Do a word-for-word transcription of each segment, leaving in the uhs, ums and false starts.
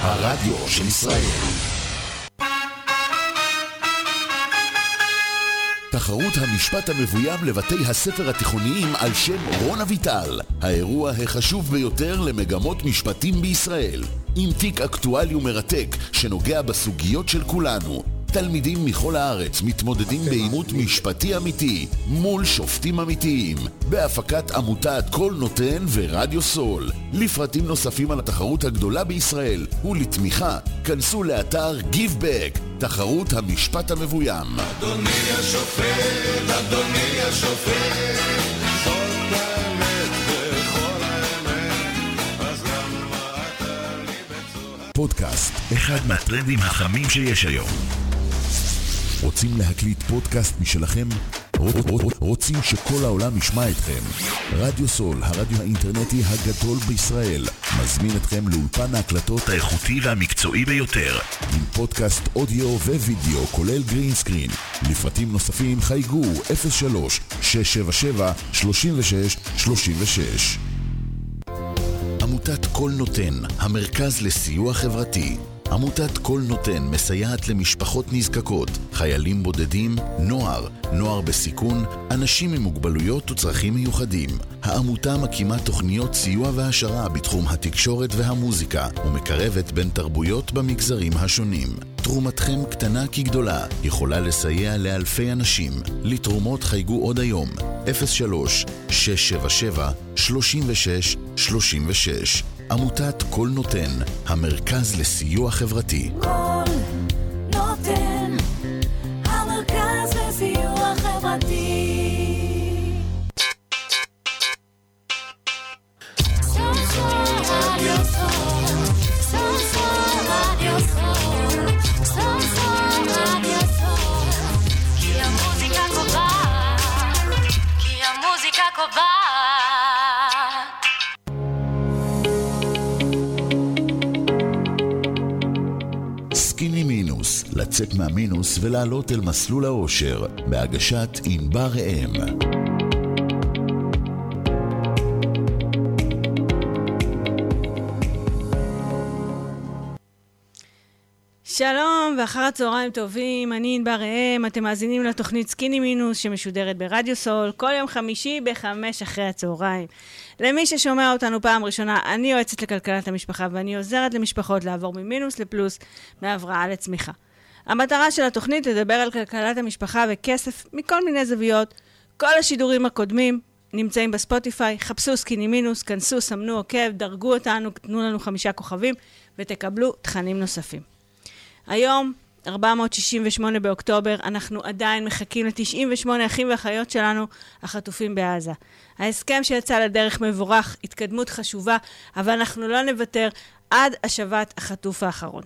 הרדיו של ישראל. תחרות המשפט המבוים לבתי הספר התיכוניים על שם רון אביטל, האירוע החשוב ביותר למגמות משפטים בישראל, עם תיק אקטואלי ומרתק שנוגע בסוגיות של כולנו. תלמידים מכל הארץ מתמודדים בעימות משפטי אמיתי מול שופטים אמיתיים, בהפקת עמותת כל נותן ורדיו סול. לפרטים נוספים על התחרות הגדולה בישראל ולתמיכה, כנסו לאתר Give Back, תחרות המשפט המבוים. אדוני השופט, אדוני השופט, זאת האמת וכל האמת, אז למה אתה לי בצורה... פודקאסט, אחד מהטרנדים החמים שיש היום. רוצים להקליט פודקאסט משלכם? רוצים שכל העולם ישמע אתכם? רדיו סול, הרדיו האינטרנטי הגדול בישראל, מזמין אתכם לאולפן ההקלטות האיכותי והמקצועי ביותר, עם פודקאסט אודיו ווידאו כולל גרין סקרין. לפרטים נוספים חייגו אפס שלוש שש שבע שבע שלוש שש שלוש שש. עמותת כל נותן, המרכז לסיוע חברתי. עמותת כל נותן מסייעת למשפחות נזקקות, חיילים בודדים, נוער, נוער בסיכון, אנשים עם מוגבלויות וצרכים מיוחדים. העמותה מקימה תוכניות סיוע והשרה בתחום התקשורת והמוזיקה, ומקרבת בין תרבויות במגזרים השונים. תרומתכם קטנה כגדולה, יכולה לסייע לאלפי אנשים. לתרומות חייגו עוד היום, אפס שלוש שש שבע שבע שלוש שש שלוש שש. עמותת כל נותן, המרכז לסיוע חברתי. כל נותן, המרכז לסיוע חברתי. כי המוזיקה קובעת, כי המוזיקה קובעת. סקיני מינוס, לצאת מהמינוס ולעלות אל מסלול האושר, בהגשת ענבר ראם. שלום ואחר הצהריים טובים, אני ענבר ראם, אתם מאזינים לתוכנית סקיני מינוס שמשודרת ברדיו סול כל יום חמישי בחמש אחרי הצהריים. למי ששומע אותנו פעם ראשונה, אני יועצת לכלכלת המשפחה ואני עוזרת למשפחות לעבור ממינוס לפלוס, מהבראה לצמיחה. המטרה של התוכנית לדבר על כלכלת המשפחה וכסף מכל מיני זוויות. כל השידורים הקודמים נמצאים בספוטיפיי, חפשו סקיני מינוס, כנסו, סמנו עוקב, דרגו אותנו, תנו לנו חמישה כוכבים ותקבלו תכנים נוספים. היום, ארבע מאות שישים ושמונה באוקטובר, אנחנו עדיין מחכים ל-תשעים ושמונה אחים ואחיות שלנו החטופים בעזה. ההסכם שיצא לדרך מבורך, התקדמות חשובה, אבל אנחנו לא נוותר עד השבת החטוף האחרון.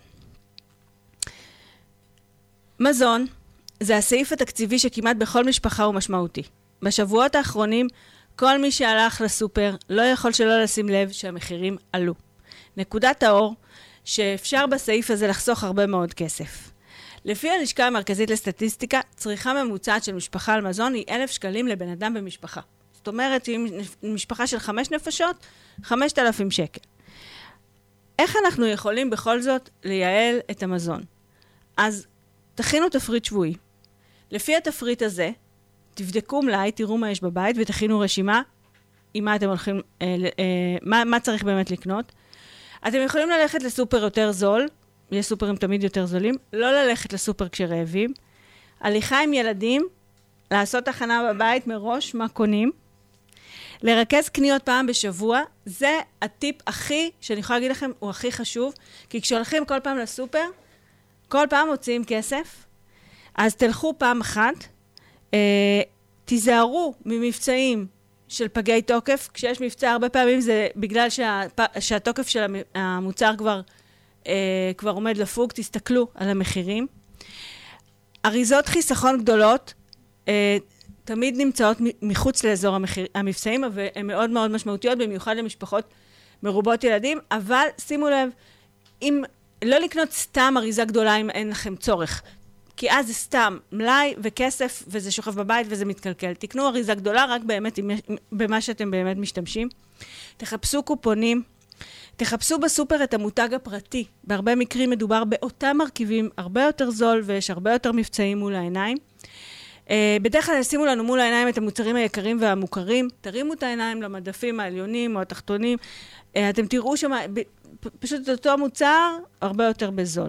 מזון זה הסעיף התקציבי שכמעט בכל משפחה הוא משמעותי. בשבועות האחרונים, כל מי שהלך לסופר לא יכול שלא לשים לב שהמחירים עלו. נקודת האור, שאפשר בסעיף הזה לחסוך הרבה מאוד כסף. לפי הלשכה המרכזית לסטטיסטיקה, צריכה ממוצעת של משפחה על מזון היא אלף שקלים לבן אדם במשפחה. זאת אומרת, אם משפחה של חמש נפשות, חמשת אלפים שקל. איך אנחנו יכולים בכל זאת לייעל את המזון? אז תכינו תפריט שבועי. לפי התפריט הזה, תבדקו מלאי, תראו מה יש בבית ותכינו רשימה עם מה אתם הולכים, אה, אה, מה, מה צריך באמת לקנות. אתם יכולים ללכת לסופר יותר זול, יש סופרים תמיד יותר זולים, לא ללכת לסופר כשרעבים, הליכה עם ילדים, לעשות הכנה בבית מראש, מה קונים, לרכז קניות פעם בשבוע, זה הטיפ הכי, שאני יכולה להגיד לכם, הוא הכי חשוב, כי כשהולכים כל פעם לסופר, כל פעם מוציאים כסף, אז תלכו פעם אחת, אה, תיזהרו ממבצעים, של פגי תוקף, כשיש מבצע הרבה פעמים זה בגלל שה, שהתוקף של המוצר כבר, אה, כבר עומד לפוג, תסתכלו על המחירים. אריזות חיסכון גדולות אה, תמיד נמצאות מחוץ לאזור המחיר, המבצעים, והן מאוד מאוד משמעותיות, במיוחד למשפחות מרובות ילדים, אבל שימו לב, אם לא לקנות סתם אריזה גדולה אם אין לכם צורך, כי אז זה סתם מלאי וכסף, וזה שוכב בבית וזה מתקלקל. תקנו אריזה גדולה רק באמת במה שאתם באמת משתמשים. תחפשו קופונים, תחפשו בסופר את המותג הפרטי. בהרבה מקרים מדובר באותם מרכיבים, הרבה יותר זול, ויש הרבה יותר מבצעים מול העיניים. בדרך כלל שימו לנו מול העיניים את המוצרים היקרים והמוכרים, תרימו את העיניים למדפים העליונים או התחתונים, אתם תראו שם פשוט את אותו מוצר הרבה יותר בזול.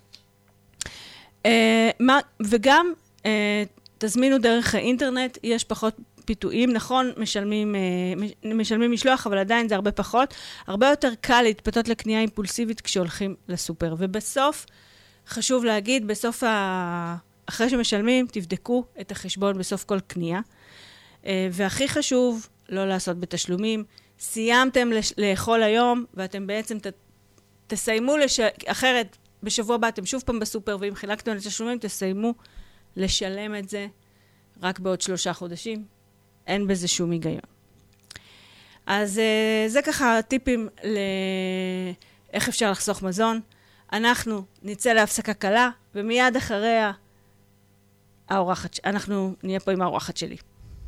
וגם תזמינו דרך האינטרנט, יש פחות פיתויים, נכון, משלמים, משלמים משלוח, אבל עדיין זה הרבה פחות. הרבה יותר קל להתפתות לקנייה אימפולסיבית כשהולכים לסופר. ובסוף, חשוב להגיד, בסוף ה... אחרי שמשלמים, תבדקו את החשבון בסוף כל קנייה. והכי חשוב, לא לעשות בתשלומים. סיימתם לאכול היום, ואתם בעצם ת... תסיימו, לש... אחרת בשבוע הבא אתם שוב פעם בסופר, ואם חילקתם לתשלומים, תסיימו לשלם את זה רק בעוד שלושה חודשים. אין בזה שום היגיון. אז זה ככה טיפים לאיך אפשר לחסוך מזון. אנחנו נצא להפסקה קלה, ומיד אחריה האורחת, אנחנו נהיה פה עם האורחת שלי.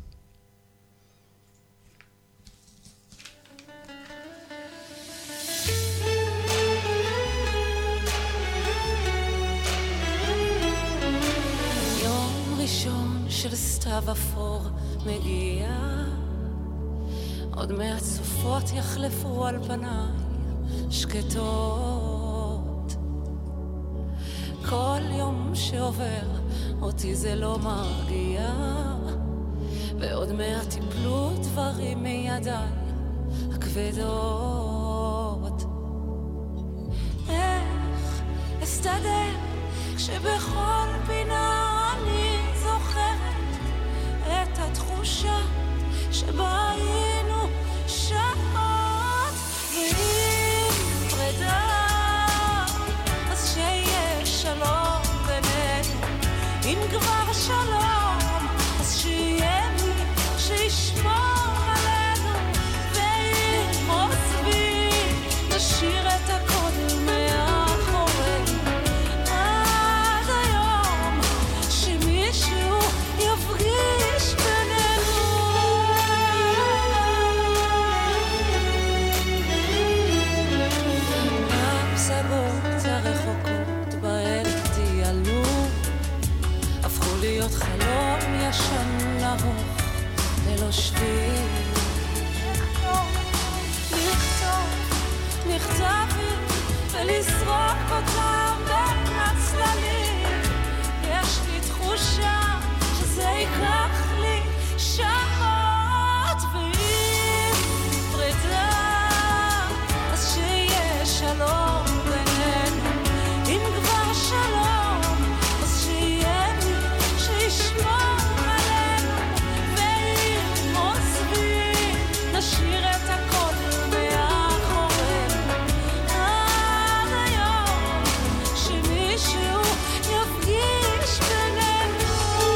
יום ראשון של סתיו אפור מגיע, עוד מעט סופות יחלפו על פניי שקטות. כל יום שעובר אותי זה לא מרגיע, ועוד מעט יפלו דברים מידיי הכבדות. איך אסתדר כשבכל פינה אני זוכרת את התחושה שבה היינו שעות, ואם פרידה אז שיהיה שלום בינינו, אם כבר שלום אז שיהיה מי שישמור עלינו, ואם עוזבי נשאיר את הכל מאחורינו, עד היום שמישהו יפגיש בינינו. הפסגות הרחוקות בהן טיילו הפכו להיות חלום ישן ארוך ללא שביל. לכתוב מכתבים ולזרוק אותם בין הצללים, יש לי תחושה שזה ייקח לי שעות, ואם פרידה אז שיהיה שלום בינינו, אם כבר שלום אז שיהיה מי שישמור עלינו, ואם עוזבי נשאיר את הכל מאחורינו, עד היום שמישהו יפגיש בינינו.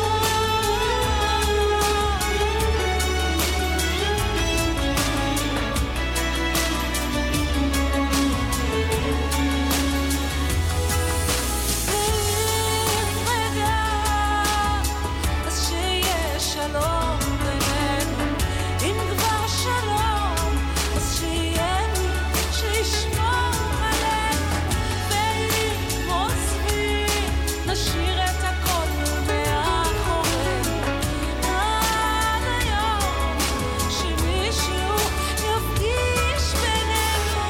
ואם רגע אז שיהיה שלום בינינו, אם כבר שלום אז שיהיה מי שישמור עלינו, ואם עוזבי נשאיר את הכל מאחורינו, עד היום שמישהו יפגיש בינינו.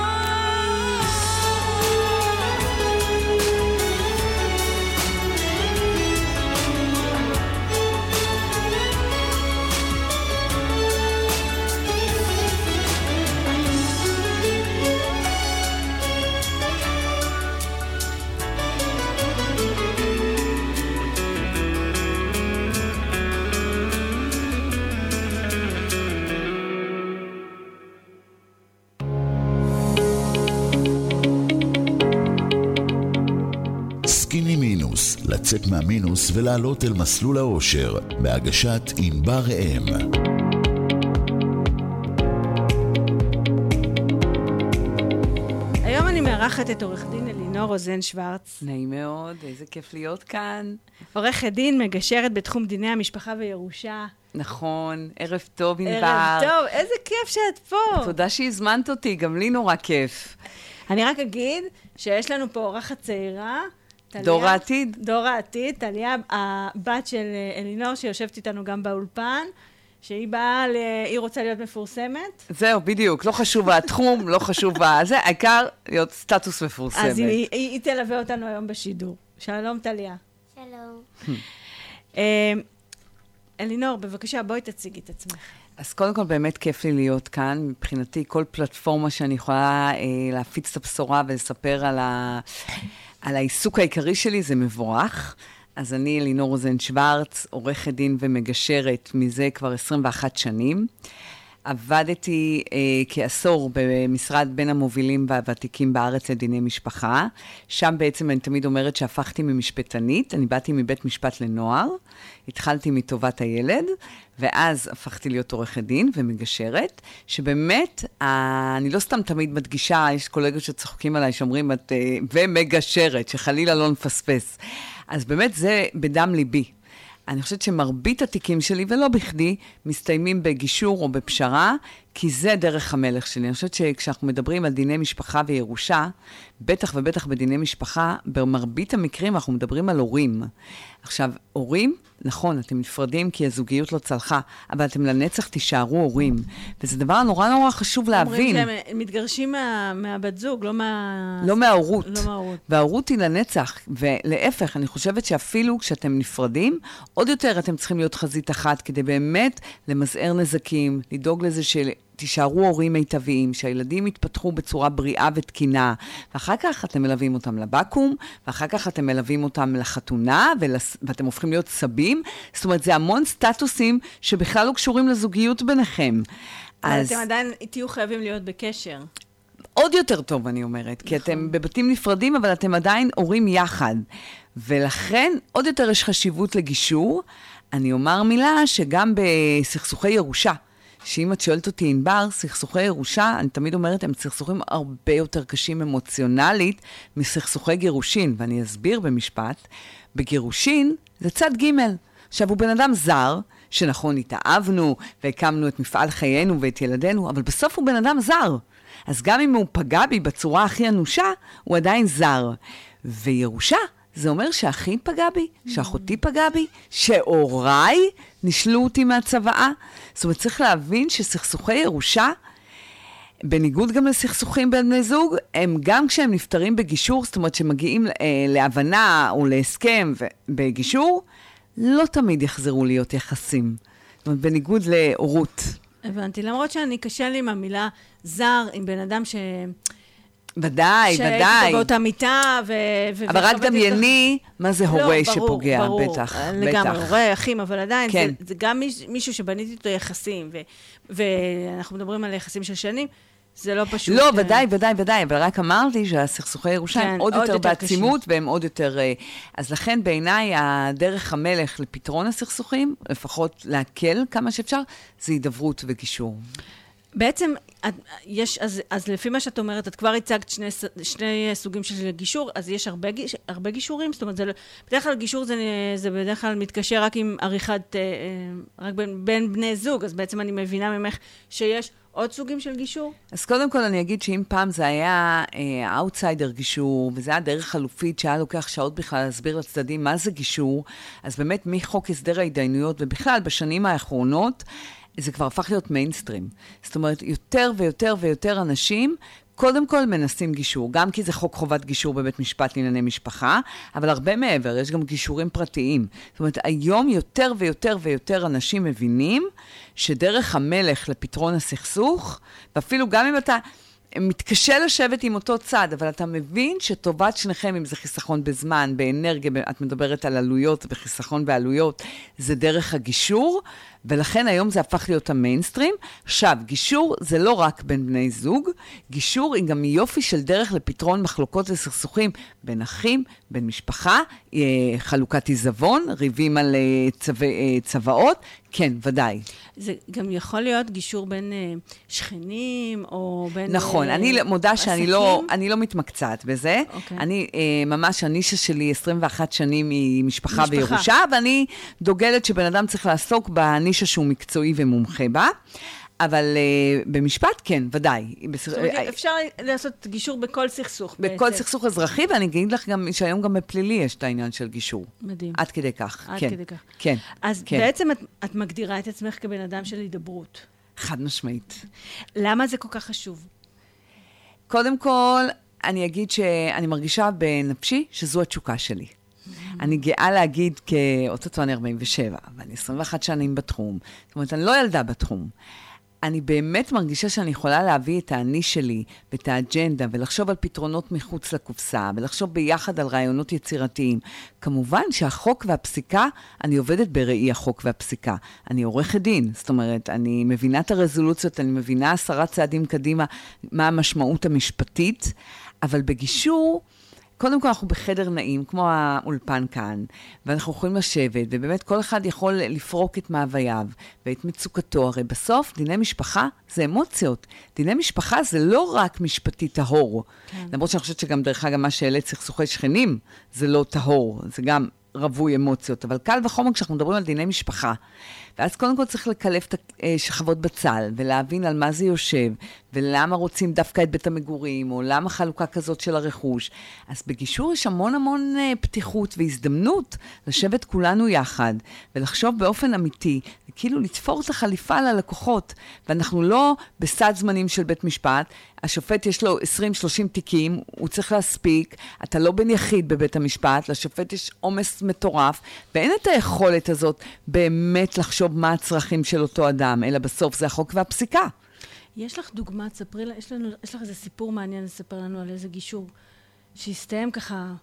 סקיני מינוס, לצאת מהמינוס ולעלות אל מסלול האושר, בהגשת ענבר ראם. היום אני מארחת מארחת את עורך דין אלינור רוזן שוורץ. נעים מאוד, איזה כיף להיות כאן. עורכת דין מגשרת בתחום דיני המשפחה וירושה. נכון, ערב טוב ענבר. ערב טוב, איזה כיף שאת פה. תודה שהזמנת אותי, גם לי נורא כיף. אני רק אגיד שיש לנו פה אורחת צעירה. טליה, דור העתיד. דור העתיד, טליה, הבת של אלינור שיושבת איתנו גם באולפן. שהיא באה, ל... היא רוצה להיות מפורסמת. זהו, בדיוק. לא חשוב התחום, לא חשוב זה, העיקר להיות סטטוס מפורסמת. אז היא, היא, היא תלווה אותנו היום בשידור. שלום, טליה. שלום. אלינור, בבקשה, בואי תציגי את עצמך. אז קודם כל, באמת כיף לי להיות כאן. מבחינתי, כל פלטפורמה שאני יכולה אה, להפיץ את הבשורה ולספר על, ה... על העיסוק העיקרי שלי, זה מבורך. אז אני אלינור רוזן שוורץ, עורכת דין ומגשרת מזה כבר עשרים ואחת שנים. עבדתי אה, כעשור במשרד בין המובילים והוותיקים בארץ לדיני משפחה. שם בעצם אני תמיד אומרת שהפכתי ממשפטנית, אני באתי מבית משפט לנוער, התחלתי מטובת הילד, ואז הפכתי להיות עורכת דין ומגשרת, שבאמת, אה, אני לא סתם תמיד מדגישה, יש קולגות שצוחקים עליי, שאומרים, את, אה, ומגשרת, שחלילה לא נפספס. אז באמת זה בדם ליבי. אני חושבת שמרבית התיקים שלי, ולא בכדי, מסתיימים בגישור או בפשרה, כי זה דרך המלך שלי. אני חושבת שכשאנחנו מדברים על דיני משפחה וירושה, בטח ובטח בדיני משפחה, במרבית המקרים אנחנו מדברים על הורים. עכשיו, הורים, נכון, אתם נפרדים כי הזוגיות לא צלחה, אבל אתם לנצח תישארו הורים. וזה דבר נורא נורא חשוב להבין. אומרים שהם מתגרשים מה, מהבת זוג, לא מה... לא מההורות. לא מההורות. וההורות היא לנצח. ולהפך, אני חושבת שאפילו כשאתם נפרדים, עוד יותר אתם צריכים להיות חזית אחת, כדי באמת למזער נזקים, לדאוג לזה של... תישארו הורים מיטביים, שהילדים יתפתחו בצורה בריאה ותקינה, ואחר כך אתם מלווים אותם לבקום, ואחר כך אתם מלווים אותם לחתונה, ולס... ואתם הופכים להיות סבים. זאת אומרת, זה המון סטטוסים שבכלל לא קשורים לזוגיות ביניכם. אז... אתם עדיין תהיו חייבים להיות בקשר. עוד יותר טוב, אני אומרת, כי אתם בבתים נפרדים, אבל אתם עדיין הורים יחד. ולכן, עוד יותר יש חשיבות לגישור. אני אומר מילה שגם בסכסוכי ירושה, שאם את שואלת אותי, ענבר, סכסוכי ירושה, אני תמיד אומרת, הם סכסוכים הרבה יותר קשים אמוציונלית מסכסוכי גירושין, ואני אסביר במשפט. בגירושין זה צד ג'. עכשיו, הוא בן אדם זר, שנכון, התאהבנו, והקמנו את מפעל חיינו ואת ילדינו, אבל בסוף הוא בן אדם זר. אז גם אם הוא פגע בי בצורה הכי אנושה, הוא עדיין זר. וירושה, זה אומר שאחי פגע בי, שאחותי פגע בי, שהוריי נשלו אותי מהצוואה. זאת אומרת, צריך להבין שסכסוכי ירושה, בניגוד גם לסכסוכים בין בני זוג, הם גם כשהם נפטרים בגישור, זאת אומרת שמגיעים אה, להבנה או להסכם בגישור, לא תמיד יחזרו להיות יחסים. זאת אומרת, בניגוד להורות. הבנתי, למרות שאני קשה לי עם המילה זר, עם בן אדם ש... ודאי, ודאי. שהייתי באותה מיטה, ו... אבל רק דמייני, מה זה הורה שפוגע, בטח. לגמרי, הורה, אחים, אבל עדיין, זה גם מישהו שבניתי אותו יחסים, ואנחנו מדברים על יחסים של שנים, זה לא פשוט. לא, ודאי, ודאי, ודאי, אבל רק אמרתי שהסכסוכי ירושה הם עוד יותר בעצימות, והם עוד יותר... אז לכן בעיניי, הדרך המלך לפתרון הסכסוכים, לפחות להקל כמה שאפשר, זה הידברות וגישור. בעצם, יש, אז, אז לפי מה שאת אומרת, את כבר הצגת שני, שני סוגים של גישור, אז יש הרבה, הרבה גישורים, זאת אומרת, זה, בדרך כלל גישור זה, זה בדרך כלל מתקשר רק עם עריכת, רק בין, בין בני זוג, אז בעצם אני מבינה ממך שיש עוד סוגים של גישור? אז קודם כל אני אגיד שאם פעם זה היה אאוטסיידר אה, גישור, וזה היה דרך חלופית שהיה לוקח שעות בכלל להסביר לצדדים מה זה גישור, אז באמת מחוק הסדר ההתדיינויות, ובכלל בשנים האחרונות, זה כבר הפך להיות מיינסטרים. זאת אומרת, יותר ויותר ויותר אנשים, קודם כל מנסים גישור, גם כי זה חוק חובת גישור בבית משפט לענייני משפחה, אבל הרבה מעבר, יש גם גישורים פרטיים. זאת אומרת, היום יותר ויותר ויותר אנשים מבינים שדרך המלך לפתרון הסכסוך, ואפילו גם אם אתה מתקשה לשבת עם אותו צד, אבל אתה מבין שטובת שניכם, אם זה חיסכון בזמן, באנרגיה, את מדברת על עלויות וחיסכון בעלויות, זה דרך הגישור, ולכן היום זה הפך להיות המיינסטרים. עכשיו, גישור זה לא רק בין בני זוג, גישור היא גם יופי של דרך לפתרון מחלוקות וסכסוכים בין אחים, בין משפחה, חלוקת עיזבון, ריבים על צבע, צבעות, כן, ודאי. זה גם יכול להיות גישור בין uh, שכנים, או בין... נכון, uh, אני מודה שאני לא, אני לא מתמקצעת בזה. Okay. אני, uh, ממש, הנישה שלי עשרים ואחת שנים היא משפחה, משפחה. בירושה, ואני דוגלת שבן אדם צריך לעסוק בנישה שהוא מקצועי ומומחה בה. אבל uh, במשפט, כן, ודאי. זאת אומרת, אפשר לעשות גישור בכל סכסוך. בכל בעצם. סכסוך אזרחי, ואני אגיד לך גם שהיום גם בפלילי יש את העניין של גישור. מדהים. עד כדי כך, עד כן. כדי כך. כן. אז כן. בעצם את, את מגדירה את עצמך כבן אדם של הידברות. חד משמעית. למה זה כל כך חשוב? קודם כל, אני אגיד שאני מרגישה בנפשי שזו התשוקה שלי. אני גאה להגיד כאוטוטו אני ארבעים ושבע, ואני עשרים ואחת שנים בתחום. זאת אומרת, אני לא ילדה בתחום. אני באמת מרגישה שאני יכולה להביא את האני שלי ואת האג'נדה ולחשוב על פתרונות מחוץ לקופסה ולחשוב ביחד על רעיונות יצירתיים. כמובן שהחוק והפסיקה, אני עובדת בראי החוק והפסיקה. אני עורכת דין, זאת אומרת, אני מבינה את הרזולוציות, אני מבינה עשרה צעדים קדימה מה המשמעות המשפטית, אבל בגישור... קודם כל אנחנו בחדר נעים, כמו האולפן כאן, ואנחנו יכולים לשבת, ובאמת כל אחד יכול לפרוק את מאווייו, ואת מצוקתו. הרי בסוף, דיני משפחה זה אמוציות. דיני משפחה זה לא רק משפטי טהור. כן. למרות שאני חושבת שגם דרך אגב מה שאלה סכסוכי שכנים, זה לא טהור, זה גם רבוי אמוציות. אבל קל וחומר כשאנחנו מדברים על דיני משפחה, ואז קודם כל צריך לקלף את השכבות בצל, ולהבין על מה זה יושב, ולמה רוצים דווקא את בית המגורים, או למה חלוקה כזאת של הרכוש. אז בגישור יש המון המון פתיחות והזדמנות לשבת כולנו יחד, ולחשוב באופן אמיתי, כאילו לתפור את החליפה ללקוחות, ואנחנו לא בסד זמנים של בית משפט, השופט יש לו עשרים שלושים תיקים, הוא צריך להספיק, אתה לא בן יחיד בבית המשפט, לשופט יש עומס מטורף, ואין את היכולת הזאת באמת לחשוב מה הצרכים של אותו אדם, אלא בסוף זה החוק והפסיקה. יש לך דוגמה, תספרי לה, יש, לנו, יש לך איזה סיפור מעניין לספר לנו על איזה גישור, שהסתיים ככה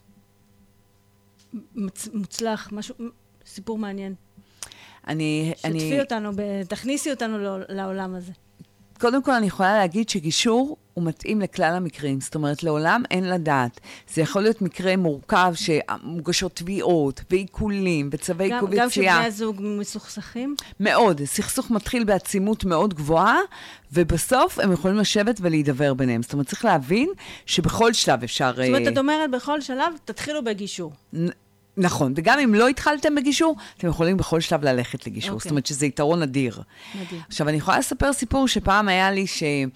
מצ, מוצלח, משהו, סיפור מעניין. אני... שתפי אני... אותנו, ב, תכניסי אותנו לעולם הזה. קודם כל אני יכולה להגיד שגישור הוא מתאים לכלל המקרים, זאת אומרת לעולם אין לדעת. זה יכול להיות מקרה מורכב שמוגשות תביעות ועיקולים וצווי עיכוב יציאה. גם שבני הזוג מסוכסכים? מאוד, סכסוך מתחיל בעצימות מאוד גבוהה, ובסוף הם יכולים לשבת ולהידבר ביניהם. זאת אומרת צריך להבין שבכל שלב אפשר... זאת אומרת את אומרת בכל שלב תתחילו בגישור. נ... נכון, וגם אם לא התחלתם בגישור, אתם יכולים בכל שלב ללכת לגישור. Okay. זאת אומרת שזה יתרון אדיר. מדהים. עכשיו, אני יכולה לספר סיפור שפעם היה לי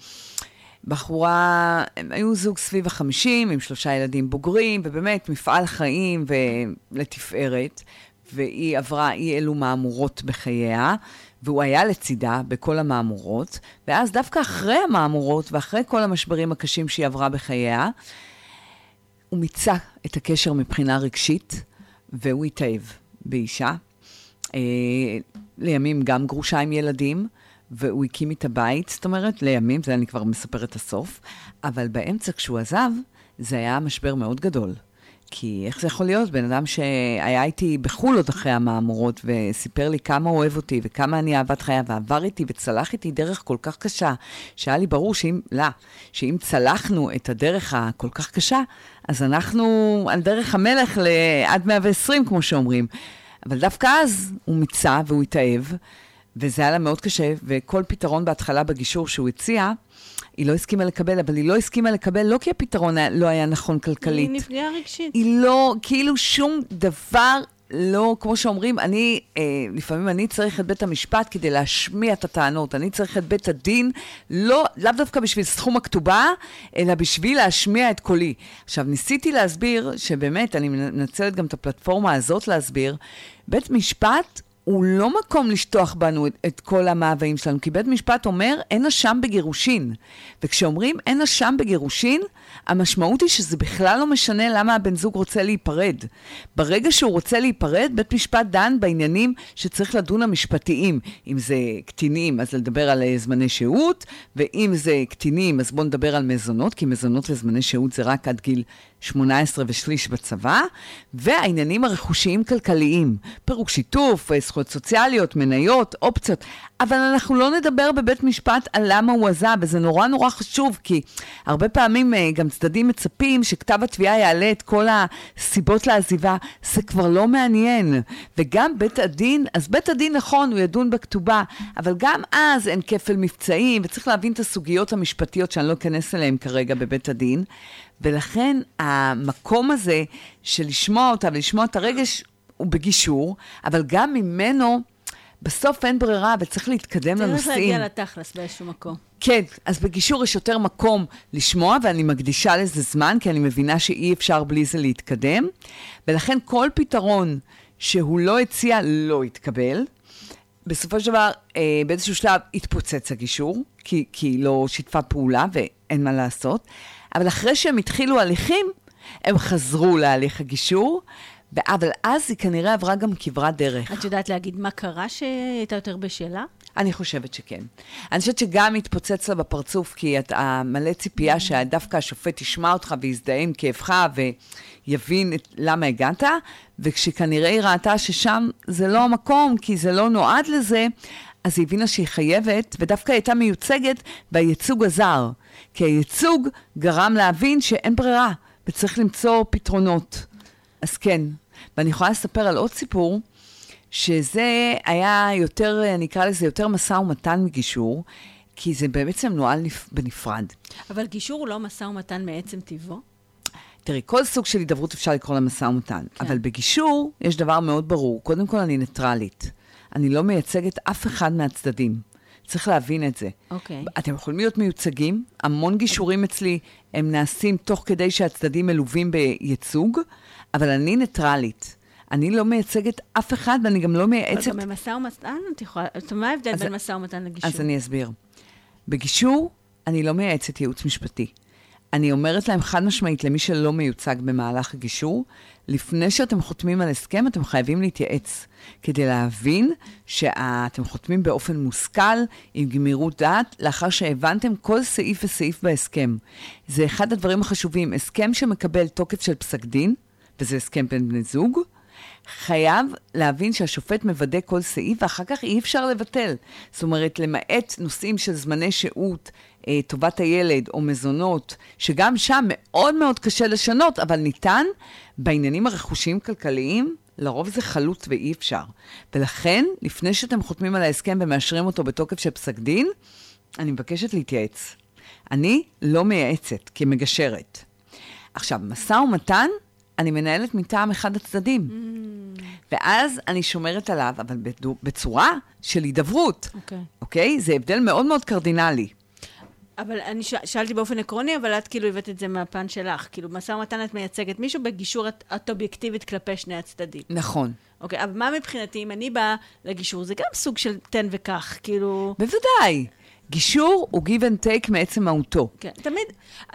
שבחורה, הם היו זוג סביב החמישים, עם שלושה ילדים בוגרים, ובאמת מפעל חיים ולתפארת, והיא עברה אי אלו מאמורות בחייה, והוא היה לצידה בכל המאמורות, ואז דווקא אחרי המאמורות, ואחרי כל המשברים הקשים שהיא עברה בחייה, הוא מיצה את הקשר מבחינה רגשית, והוא התאהב באישה, אה, לימים גם גרושה עם ילדים, והוא הקים את הבית, זאת אומרת, לימים, זה אני כבר מספר את הסוף, אבל באמצע כשהוא עזב, זה היה משבר מאוד גדול. כי איך זה יכול להיות? בן אדם שהיה איתי בחול עוד אחרי המאמורות, וסיפר לי כמה הוא אוהב אותי, וכמה אני אהבת חיה, ועבר איתי וצלח איתי דרך כל כך קשה, שהיה לי ברור שאם, לא, שאם צלחנו את הדרך הכל כך קשה, אז אנחנו על דרך המלך לעד מאה ועשרים, כמו שאומרים. אבל דווקא אז הוא מיצה והוא התאהב, וזה היה לה מאוד קשה, וכל פתרון בהתחלה בגישור שהוא הציע, היא לא הסכימה לקבל, אבל היא לא הסכימה לקבל, לא כי הפתרון לא היה נכון כלכלית. היא נפגעה רגשית. היא לא, כאילו שום דבר לא, כמו שאומרים, אני, אה, לפעמים אני צריך את בית המשפט כדי להשמיע את הטענות, אני צריך את בית הדין, לא, לאו דווקא בשביל סכום הכתובה, אלא בשביל להשמיע את קולי. עכשיו, ניסיתי להסביר, שבאמת, אני מנצלת גם את הפלטפורמה הזאת להסביר, בית משפט, הוא לא מקום לשטוח בנו את, את כל המאוויים שלנו, כי בית משפט אומר, אין אשם בגירושין. וכשאומרים, אין אשם בגירושין, המשמעות היא שזה בכלל לא משנה למה הבן זוג רוצה להיפרד. ברגע שהוא רוצה להיפרד, בית משפט דן בעניינים שצריך לדון המשפטיים. אם זה קטינים, אז לדבר על זמני שהות, ואם זה קטינים, אז בואו נדבר על מזונות, כי מזונות וזמני שהות זה רק עד גיל שמונה עשרה ושליש בצבא, והעניינים הרכושיים כלכליים, פירוק שיתוף, זכויות סוציאליות, מניות, אופציות, אבל אנחנו לא נדבר בבית משפט על למה הוא עזב, וזה נורא נורא חשוב, כי הרבה פעמים גם צדדים מצפים שכתב התביעה יעלה את כל הסיבות לעזיבה, זה כבר לא מעניין. וגם בית הדין, אז בית הדין נכון, הוא ידון בכתובה, אבל גם אז אין כפל מבצעים, וצריך להבין את הסוגיות המשפטיות שאני לא אכנס אליהן כרגע בבית הדין, ולכן המקום הזה של לשמוע אותה ולשמוע את הרגש הוא בגישור, אבל גם ממנו בסוף אין ברירה וצריך להתקדם לנושאים. צריך להגיע לתכלס באיזשהו מקום. כן, אז בגישור יש יותר מקום לשמוע, ואני מקדישה לזה זמן, כי אני מבינה שאי אפשר בלי זה להתקדם, ולכן כל פתרון שהוא לא הציע לא יתקבל. בסופו של דבר, אה, באיזשהו שלב התפוצץ הגישור, כי, כי היא לא שיתפה פעולה ואין מה לעשות, אבל אחרי שהם התחילו הליכים, הם חזרו להליך הגישור, אבל אז היא כנראה עברה גם כברת דרך. את יודעת להגיד מה קרה שהייתה יותר בשאלה? אני חושבת שכן. אני חושבת שגם התפוצץ לה בפרצוף, כי אתה מלא ציפייה שדווקא השופט ישמע אותך ויזדהה עם כאבך ויבין למה הגעת, וכשכנראה היא ראתה ששם זה לא המקום, כי זה לא נועד לזה, אז היא הבינה שהיא חייבת, ודווקא הייתה מיוצגת בייצוג הזר. כי הייצוג גרם להבין שאין ברירה, וצריך למצוא פתרונות. אז כן, ואני יכולה לספר על עוד סיפור, שזה היה יותר, נקרא לזה, יותר מסע ומתן מגישור, כי זה בעצם נועל בנפרד. אבל גישור הוא לא מסע ומתן מעצם טבעו? תראי, כל סוג של הידברות אפשר לקרוא למסע ומתן, כן. אבל בגישור יש דבר מאוד ברור. קודם כל אני ניטרלית. אני לא מייצגת אף אחד מהצדדים. צריך להבין את זה. אוקיי. אתם יכולים להיות מיוצגים, המון גישורים אצלי הם נעשים תוך כדי שהצדדים מלווים בייצוג, אבל אני ניטרלית. אני לא מייצגת אף אחד, ואני גם לא מייעצת... אבל גם במסע ומתן, את יכולה... מה ההבדל בין מסע ומתן לגישור? אז אני אסביר. בגישור, אני לא מייעצת ייעוץ משפטי. אני אומרת להם חד משמעית, למי שלא מיוצג במהלך הגישור, לפני שאתם חותמים על הסכם, אתם חייבים להתייעץ, כדי להבין שאתם חותמים באופן מושכל, עם גמירות דעת, לאחר שהבנתם כל סעיף וסעיף בהסכם. זה אחד הדברים החשובים. הסכם שמקבל תוקף של פסק דין, וזה הסכם בין בני זוג, חייב להבין שהשופט מוודא כל סעיף, ואחר כך אי אפשר לבטל. זאת אומרת, למעט נושאים של זמני שהות, אה, טובת הילד או מזונות, שגם שם מאוד מאוד קשה לשנות, אבל ניתן, בעניינים הרכושיים כלכליים, לרוב זה חלוט ואי אפשר. ולכן, לפני שאתם חותמים על ההסכם ומאשרים אותו בתוקף של פסק דין, אני מבקשת להתייעץ. אני לא מייעצת כמגשרת. עכשיו, מסע ומתן, אני מנהלת מטעם אחד הצדדים. Mm. ואז אני שומרת עליו, אבל בצורה של הידברות. אוקיי. Okay. אוקיי? זה הבדל מאוד מאוד קרדינלי. אבל אני ש... שאלתי באופן עקרוני, אבל את כאילו הבאת את זה מהפן שלך. כאילו, מסע ומתן את מייצגת מישהו בגישור את, את אובייקטיבית כלפי שני הצדדים. נכון. אוקיי, אבל מה מבחינתי, אם אני באה לגישור, זה גם סוג של תן וכך, כאילו... בוודאי. גישור הוא give and take מעצם מהותו. כן, תמיד...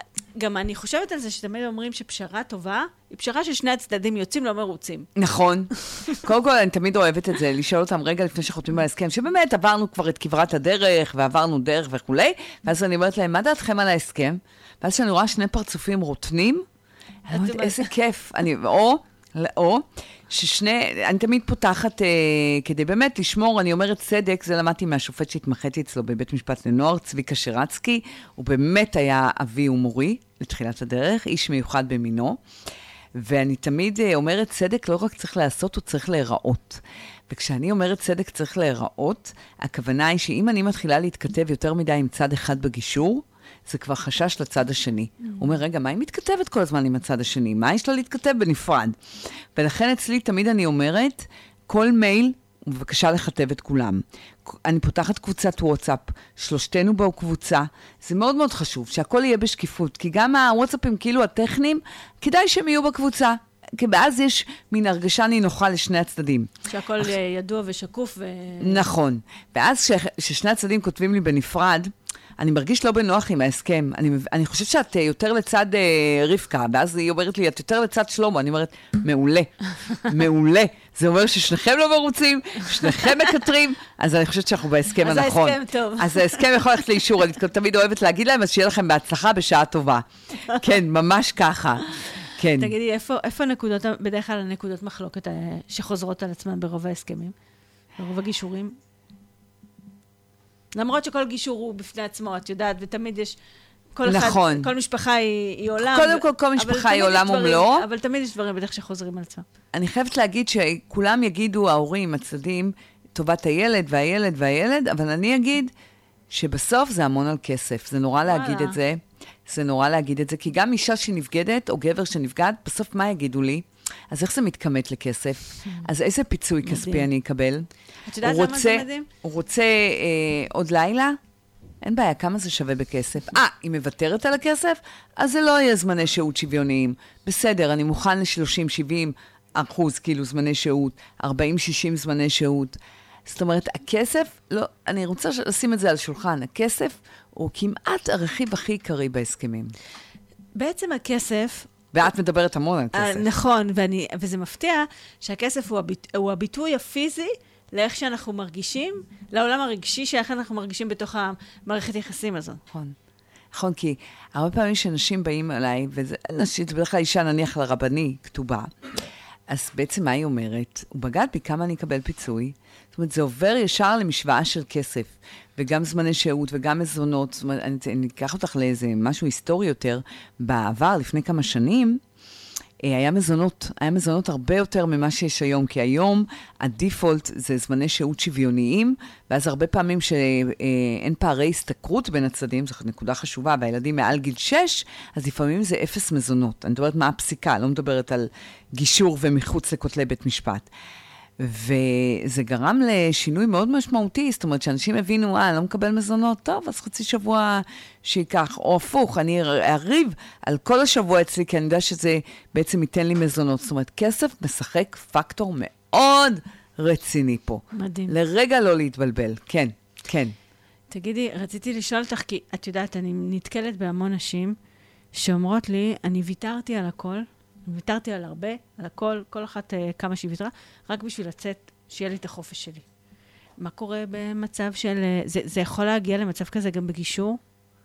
גם אני חושבת על זה שתמיד אומרים שפשרה טובה, היא פשרה ששני הצדדים יוצאים לא מרוצים. נכון. קודם כל, אני תמיד אוהבת את זה, לשאול אותם רגע לפני שחותמים בהסכם, שבאמת עברנו כבר את כברת הדרך, ועברנו דרך וכו'. ואז אני אומרת להם, מה דעתכם על ההסכם? ואז שאני רואה שני פרצופים רוטנים, אני אומרת, איזה כיף. אני, או, או, ששני, אני תמיד פותחת, אה, כדי באמת לשמור, אני אומרת צדק, זה למדתי מהשופט שהתמחיתי אצלו בבית משפט לנוער, צביקה שרצקי, הוא באמת היה אבי ומורי, לתחילת הדרך, איש מיוחד במינו, ואני תמיד אה, אומרת צדק, לא רק צריך לעשות, הוא צריך להיראות. וכשאני אומרת צדק צריך להיראות, הכוונה היא שאם אני מתחילה להתכתב יותר מדי עם צד אחד בגישור, זה כבר חשש לצד השני. Mm-hmm. הוא אומר, רגע, מה היא מתכתבת כל הזמן עם הצד השני? מה יש לה להתכתב בנפרד? ולכן אצלי תמיד אני אומרת, כל מייל, בבקשה לכתב את כולם. אני פותחת קבוצת וואטסאפ, שלושתנו באו קבוצה, זה מאוד מאוד חשוב שהכל יהיה בשקיפות, כי גם הוואטסאפים כאילו הטכניים, כדאי שהם יהיו בקבוצה. כי ואז יש מין הרגשה נינוחה לשני הצדדים. שהכל אח... ידוע ושקוף ו... נכון. ואז ש... ששני הצדדים כותבים לי בנפרד, אני מרגיש לא בנוח עם ההסכם. אני, אני חושבת שאת יותר לצד uh, רבקה, ואז היא אומרת לי, את יותר לצד שלמה. אני אומרת, מעולה, מעולה. זה אומר ששניכם לא מרוצים, שניכם מקטרים, אז אני חושבת שאנחנו בהסכם אז הנכון. אז ההסכם טוב. אז ההסכם יכול ללכת לאישור. אני תמיד אוהבת להגיד להם, אז שיהיה לכם בהצלחה בשעה טובה. כן, ממש ככה. כן. תגידי, איפה, איפה נקודות, בדרך כלל הנקודות מחלוקת שחוזרות על עצמן ברוב ההסכמים? ברוב הגישורים. למרות שכל גישור הוא בפני עצמו, את יודעת, ותמיד יש... כל נכון. אחד, כל משפחה היא, היא עולם. קודם כל, כל משפחה היא עולם ומלואו. אבל תמיד יש דברים בדרך שחוזרים על עצמם. אני חייבת להגיד שכולם יגידו, ההורים, הצדדים, טובת הילד והילד והילד, אבל אני אגיד שבסוף זה המון על כסף. זה נורא להגיד את זה. זה נורא להגיד את זה, כי גם אישה שנפגדת, או גבר שנפגד, בסוף מה יגידו לי? אז איך זה מתכמת לכסף? אז איזה פיצוי כספי אני אקבל? את יודעת למה זה מדהים? הוא רוצה אה, עוד לילה? אין בעיה, כמה זה שווה בכסף? אה, היא מוותרת על הכסף? אז זה לא יהיה זמני שהות שוויוניים. בסדר, אני מוכן ל-שלושים שבעים אחוז כאילו זמני שהות, ארבעים שישים זמני שהות. זאת אומרת, הכסף, לא, אני רוצה לשים את זה על שולחן, הכסף הוא כמעט הרכיב הכי עיקרי בהסכמים. בעצם הכסף... ואת מדברת המון על כסף. נכון, ואני, וזה מפתיע שהכסף הוא, הביט, הוא הביטוי הפיזי לאיך שאנחנו מרגישים, לעולם הרגשי שאיך אנחנו מרגישים בתוך המערכת יחסים הזו. נכון. נכון, כי הרבה פעמים שאנשים באים אליי, וזה אנשים, בדרך כלל אישה נניח לרבני כתובה, אז בעצם מה היא אומרת? הוא בגד בי כמה אני אקבל פיצוי. זאת אומרת, זה עובר ישר למשוואה של כסף, וגם זמני שהות, וגם מזונות. זאת אומרת, אני, אני אקח אותך לאיזה משהו היסטורי יותר. בעבר, לפני כמה שנים, היה מזונות, היה מזונות הרבה יותר ממה שיש היום, כי היום הדיפולט זה זמני שהות שוויוניים, ואז הרבה פעמים שאין פערי הסתכרות בין הצדדים, זו נקודה חשובה, והילדים מעל גיל שש, אז לפעמים זה אפס מזונות. אני מדברת מה הפסיקה, לא מדברת על גישור ומחוץ לכותלי בית משפט. וזה גרם לשינוי מאוד משמעותי, זאת אומרת שאנשים הבינו, אה, אני לא מקבל מזונות, טוב, אז חצי שבוע שיקח, או הפוך, אני אריב על כל השבוע אצלי, כי אני יודע שזה בעצם ייתן לי מזונות. זאת אומרת, כסף משחק פקטור מאוד רציני פה. מדהים. לרגע לא להתבלבל, כן, כן. תגידי, רציתי לשאול אותך, כי את יודעת, אני נתקלת בהמון נשים שאומרות לי, אני ויתרתי על הכל, ויתרתי על הרבה, על הכל, כל אחת uh, כמה שהיא ויתרה, רק בשביל לצאת, שיהיה לי את החופש שלי. מה קורה במצב של... Uh, זה, זה יכול להגיע למצב כזה גם בגישור?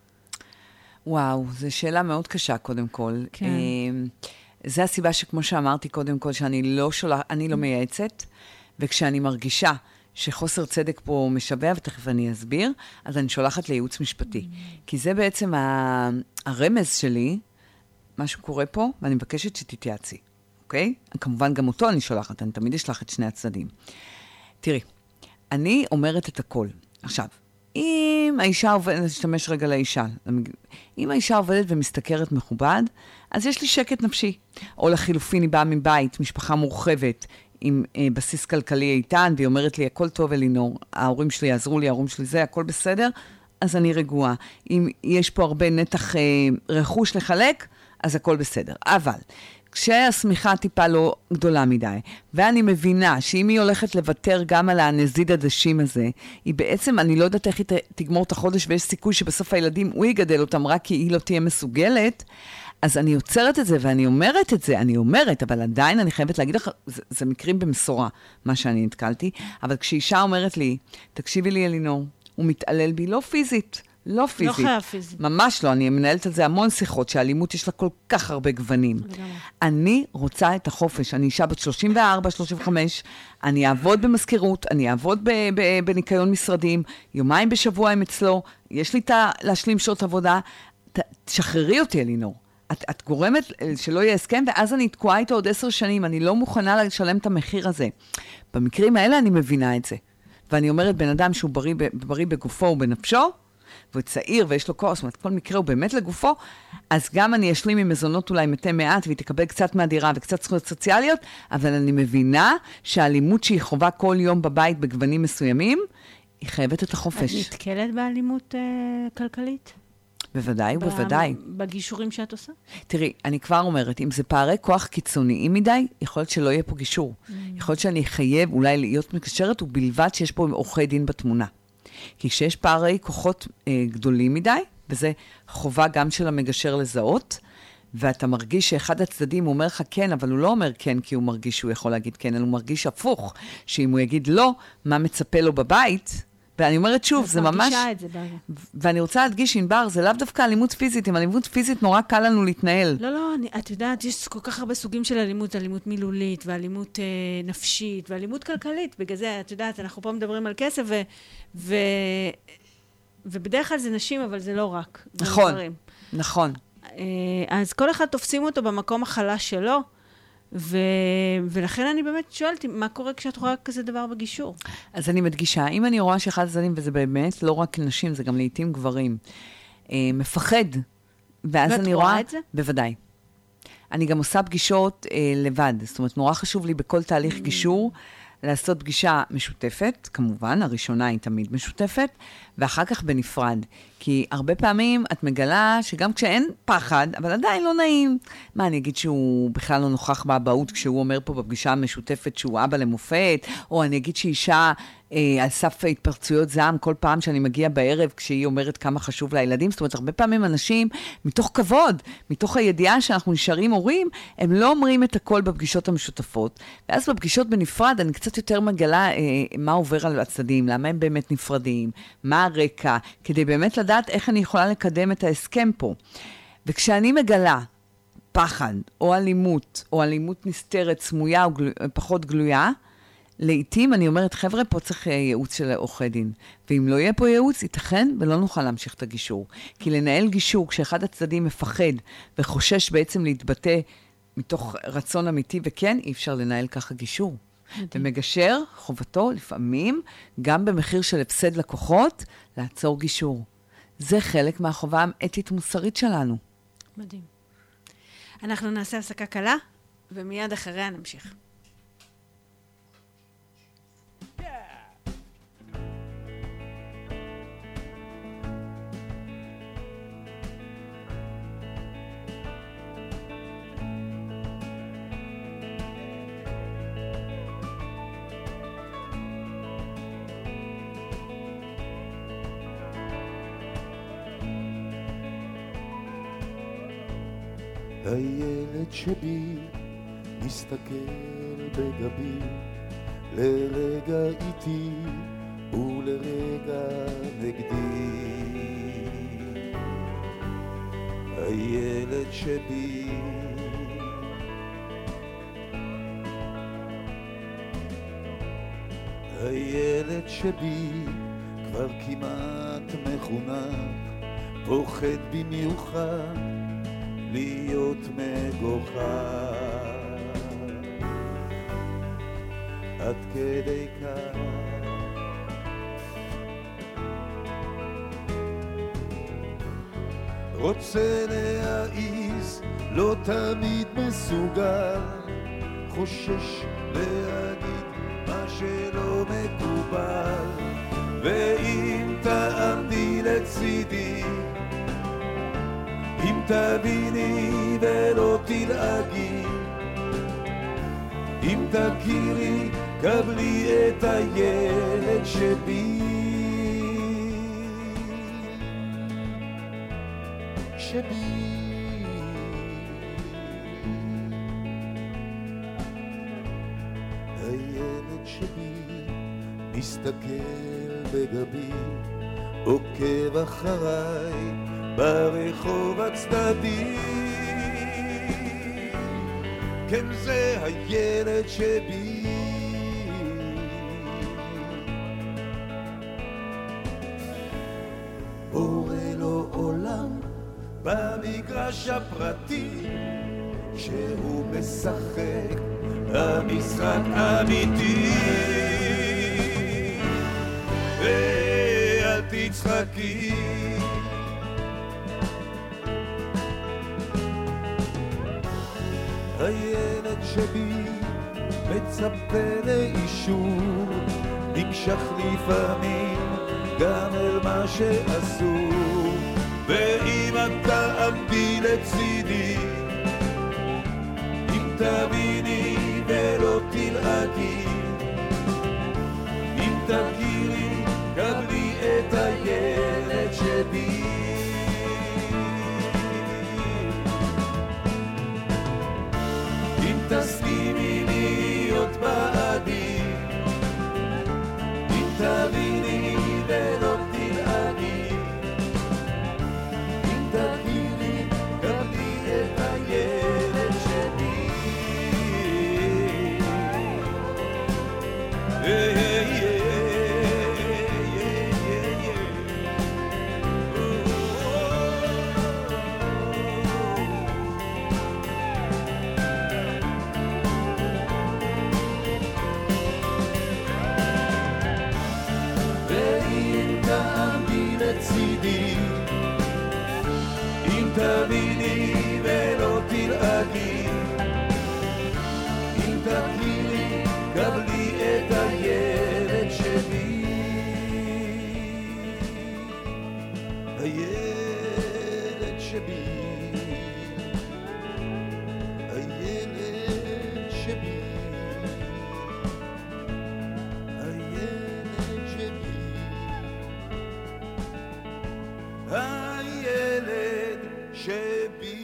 וואו, זו שאלה מאוד קשה קודם כל. כן. Uh, זה הסיבה שכמו שאמרתי קודם כל, שאני לא, שולח, אני לא מייעצת, וכשאני מרגישה שחוסר צדק פה משווה, ותכף אני אסביר, אז אני שולחת לייעוץ משפטי. כי זה בעצם ה, הרמז שלי, משהו קורה פה, ואני מבקשת שתתייעצי, אוקיי? כמובן גם אותו אני שולחת, אני תמיד אשלח את שני הצדדים. תראי, אני אומרת את הכל. עכשיו, אם האישה עובדת, נשתמש רגע לאישה, אם האישה עובדת ומסתכרת מכובד, אז יש לי שקט נפשי. או לחילופין, היא באה מבית, משפחה מורחבת, עם אה, בסיס כלכלי איתן, והיא אומרת לי, הכל טוב אלינור, ההורים שלי יעזרו לי, ההורים שלי זה, הכל בסדר, אז אני רגועה. אם יש פה הרבה נתח אה, רכוש לחלק, אז הכל בסדר. אבל כשהסמיכה טיפה לא גדולה מדי, ואני מבינה שאם היא הולכת לוותר גם על הנזיד הדשים הזה, היא בעצם, אני לא יודעת איך היא תגמור את החודש, ויש סיכוי שבסוף הילדים הוא יגדל אותם רק כי היא לא תהיה מסוגלת, אז אני יוצרת את זה ואני אומרת את זה, אני אומרת, אבל עדיין אני חייבת להגיד לך, זה, זה מקרים במסורה, מה שאני נתקלתי, אבל כשאישה אומרת לי, תקשיבי לי אלינור, הוא מתעלל בי, לא פיזית, לא פיזית. לא חייב פיזית. ממש לא, אני מנהלת על זה המון שיחות, שהאלימות יש לה כל כך הרבה גוונים. אני רוצה את החופש, אני אישה בת שלושים וארבע, שלושים וחמש, אני אעבוד במזכירות, אני אעבוד ב- ב- בניקיון משרדים, יומיים בשבוע הם אצלו, יש לי את להשלים שעות עבודה, ת, תשחררי אותי אלינור. את, את גורמת שלא יהיה הסכם, ואז אני תקועה איתו עוד עשר שנים, אני לא מוכנה לשלם את המחיר הזה. במקרים האלה אני מבינה את זה. ואני אומרת, בן אדם שהוא בריא, בריא בגופו ובנפשו, והוא צעיר ויש לו כוח, זאת אומרת, כל מקרה הוא באמת לגופו, אז גם אני אשלים עם מזונות אולי מתי מעט, והיא תקבל קצת מהדירה וקצת זכויות סוציאליות, אבל אני מבינה שהאלימות שהיא חובה כל יום בבית בגוונים מסוימים, היא חייבת את החופש. את נתקלת באלימות אה, כלכלית? בוודאי ובוודאי. בגישורים שאת עושה? תראי, אני כבר אומרת, אם זה פערי כוח קיצוניים מדי, יכול להיות שלא יהיה פה גישור. יכול להיות שאני חייב אולי להיות מקשרת, ובלבד שיש פה עורכי דין בתמונה. כי כשיש פערי כוחות אה, גדולים מדי, וזה חובה גם של המגשר לזהות, ואתה מרגיש שאחד הצדדים אומר לך כן, אבל הוא לא אומר כן כי הוא מרגיש שהוא יכול להגיד כן, אלא הוא מרגיש הפוך, שאם הוא יגיד לא, מה מצפה לו בבית, ואני אומרת שוב, זה ממש... מרגישה את זה, ברגע. ואני רוצה להדגיש, ענבר, זה לאו דווקא אלימות פיזית, עם אלימות פיזית נורא קל לנו להתנהל. לא, לא, אני, את יודעת, יש כל כך הרבה סוגים של אלימות, אלימות מילולית, ואלימות אה, נפשית, ואלימות כלכלית. בגלל זה, את יודעת, אנחנו פה מדברים על כסף, ו, ו, ובדרך כלל זה נשים, אבל זה לא רק. נכון, דברים. נכון. אה, אז כל אחד תופסים אותו במקום החלש שלו, ו... ולכן אני באמת שואלת, מה קורה כשאת רואה כזה דבר בגישור? אז אני מדגישה, אם אני רואה שאחד הצדדים, וזה באמת לא רק נשים, זה גם לעתים גברים, אה, מפחד, ואז ואת אני רואה רואה... את זה? בוודאי. אני גם עושה פגישות אה, לבד, זאת אומרת, נורא חשוב לי בכל תהליך גישור, לעשות פגישה משותפת, כמובן, הראשונה היא תמיד משותפת, ואחר כך בנפרד. כי הרבה פעמים את מגלה שגם כשאין פחד, אבל עדיין לא נעים. מה, אני אגיד שהוא בכלל לא נוכח באבהות כשהוא אומר פה בפגישה המשותפת שהוא אבא למופת, או אני אגיד שאישה אה, על סף התפרצויות זעם כל פעם שאני מגיע בערב כשהיא אומרת כמה חשוב לילדים. זאת אומרת, הרבה פעמים אנשים, מתוך כבוד, מתוך הידיעה שאנחנו נשארים הורים, הם לא אומרים את הכל בפגישות המשותפות. ואז בפגישות בנפרד אני קצת יותר מגלה אה, מה עובר על הצדדים, למה הם באמת נפרדים, מה הרקע, כדי באמת לדעת איך אני יכולה לקדם את ההסכם פה. וכשאני מגלה פחד או אלימות, או אלימות נסתרת, סמויה או גלו, פחות גלויה, לעתים אני אומרת, חבר'ה, פה צריך ייעוץ של עורכי דין. ואם לא יהיה פה ייעוץ, ייתכן ולא נוכל להמשיך את הגישור. כי לנהל גישור, כשאחד הצדדים מפחד וחושש בעצם להתבטא מתוך רצון אמיתי, וכן, אי אפשר לנהל ככה גישור. ומגשר, חובתו, לפעמים, גם במחיר של הפסד לקוחות, לעצור גישור. זה חלק מהחובה האתית מוסרית שלנו. מדהים. אנחנו נעשה הפסקה קלה, ומיד אחריה נמשיך. הילד שבי מסתכל בגבי לרגע איתי ולרגע נגדי. הילד שבי הילד שבי כבר כמעט מחונך, פוחד במיוחד להיות מגוחך, עד כדי כך רוצה להעיז, לא תמיד מסוגל, חושש להגיד מה שלא מקובל. ואם תעמדי לצידי, אם תביני ולא תלעגי, אם תכירי, קבלי את הילד שבי. שבי. הילד שבי מסתכל בגבי, עוקב אחריי ברחוב הצדדי. כן, זה הילד שבי. בורא לו עולם במגרש הפרטי, שהוא משחק המשחק אמיתי. ואל תצחקי, הילד שבי מצפה לאישור, נמשך לפעמים גם אל מה שאסור. ואם אתה עמדי לצידי, אם תביני ולא תלעגי, אם תכירי, קבלי את הילד שבי. אם תסכימי להיות בעדי, אם תביני אם תכירי, קבלי את הילד שבי. הילד שבי, הילד שבי, הילד שבי, הילד שבי.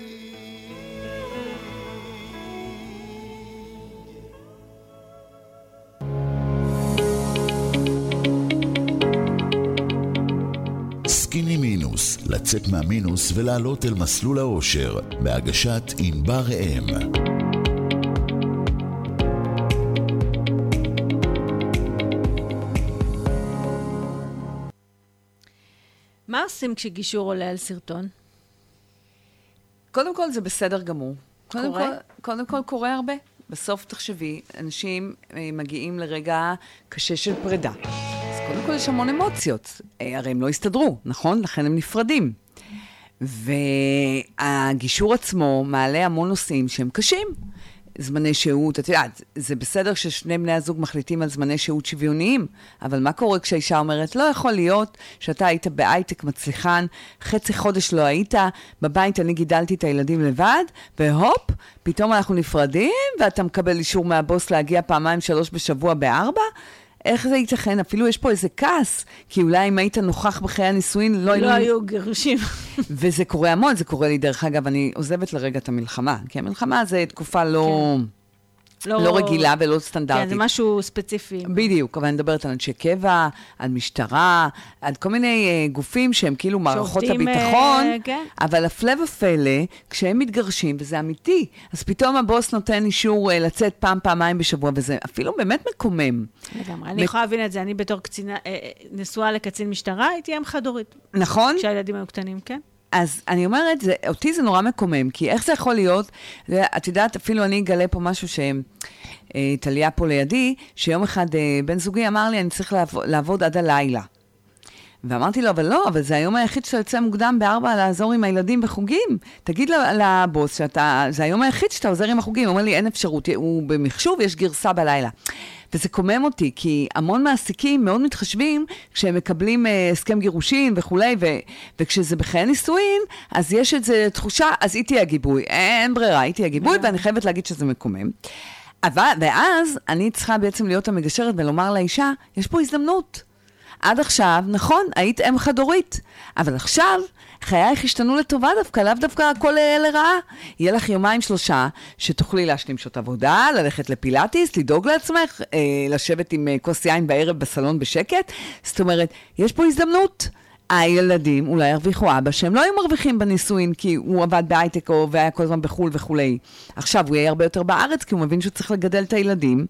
סקיני מינוס, לצאת מהמינוס ולעלות אל מסלול האושר, בהגשת ענבר ראם. מה עושים כשגישור עולה על סרטון? קודם כל זה בסדר גמור. קודם קורה? כל, קודם כל קורה הרבה. בסוף תחשבי, אנשים אה, מגיעים לרגע קשה של פרידה. אז קודם כל יש המון אמוציות. אה, הרי הם לא הסתדרו, נכון? לכן הם נפרדים. והגישור עצמו מעלה המון נושאים שהם קשים. זמני שהות, את יודעת, זה בסדר ששני בני הזוג מחליטים על זמני שהות שוויוניים, אבל מה קורה כשהאישה אומרת, לא יכול להיות שאתה היית בהייטק מצליחן, חצי חודש לא היית, בבית אני גידלתי את הילדים לבד, והופ, פתאום אנחנו נפרדים, ואתה מקבל אישור מהבוס להגיע פעמיים שלוש בשבוע בארבע? איך זה ייתכן? אפילו יש פה איזה כעס, כי אולי אם היית נוכח בחיי הנישואין, לא, לא היו גירושים. וזה קורה המון, זה קורה לי דרך אגב, אני עוזבת לרגע את המלחמה, כי המלחמה זה תקופה לא... לא, לא רגילה ולא סטנדרטית. כן, זה משהו ספציפי. בדיוק, אבל אני מדברת על אנשי קבע, על משטרה, על כל מיני uh, גופים שהם כאילו מערכות הביטחון, uh, כן. אבל הפלא ופלא, כשהם מתגרשים, וזה אמיתי, אז פתאום הבוס נותן אישור uh, לצאת פעם, פעמיים בשבוע, וזה אפילו באמת מקומם. לגמרי, אני יכולה להבין את זה, אני בתור קצינה, נשואה לקצין משטרה, הייתי אם חד-הורית. נכון? כשהילדים היו קטנים, כן. אז אני אומרת, זה, אותי זה נורא מקומם, כי איך זה יכול להיות, את יודעת, אפילו אני אגלה פה משהו שתליה פה לידי, שיום אחד בן זוגי אמר לי, אני צריך לעבוד, לעבוד עד הלילה. ואמרתי לו, אבל לא, אבל זה היום היחיד שאתה יוצא מוקדם בארבע לעזור עם הילדים בחוגים. תגיד לבוס שאתה, זה היום היחיד שאתה עוזר עם החוגים. הוא אומר לי, אין אפשרות, הוא במחשוב, יש גרסה בלילה. וזה קומם אותי, כי המון מעסיקים מאוד מתחשבים כשהם מקבלים uh, הסכם גירושין וכולי, ו- וכשזה בחיי נישואין, אז יש את זה תחושה, אז איתי הגיבוי. אין ברירה, איתי הגיבוי, ואני חייבת להגיד שזה מקומם. אבל, ואז אני צריכה בעצם להיות המגשרת ולומר לאישה, יש פה הזדמנות. עד עכשיו, נכון, היית אם חד-הורית, אבל עכשיו חייך השתנו לטובה דווקא, לאו דווקא הכל לרעה. יהיה לך יומיים שלושה שתוכלי להשלים שעות עבודה, ללכת לפילאטיס, לדאוג לעצמך, אה, לשבת עם אה, כוס יין בערב בסלון בשקט. זאת אומרת, יש פה הזדמנות. הילדים אולי ירוויחו אבא שהם לא היו מרוויחים בנישואין, כי הוא עבד בהייטק או והיה כל הזמן בחול וכולי. עכשיו הוא יהיה הרבה יותר בארץ, כי הוא מבין שהוא צריך לגדל את הילדים.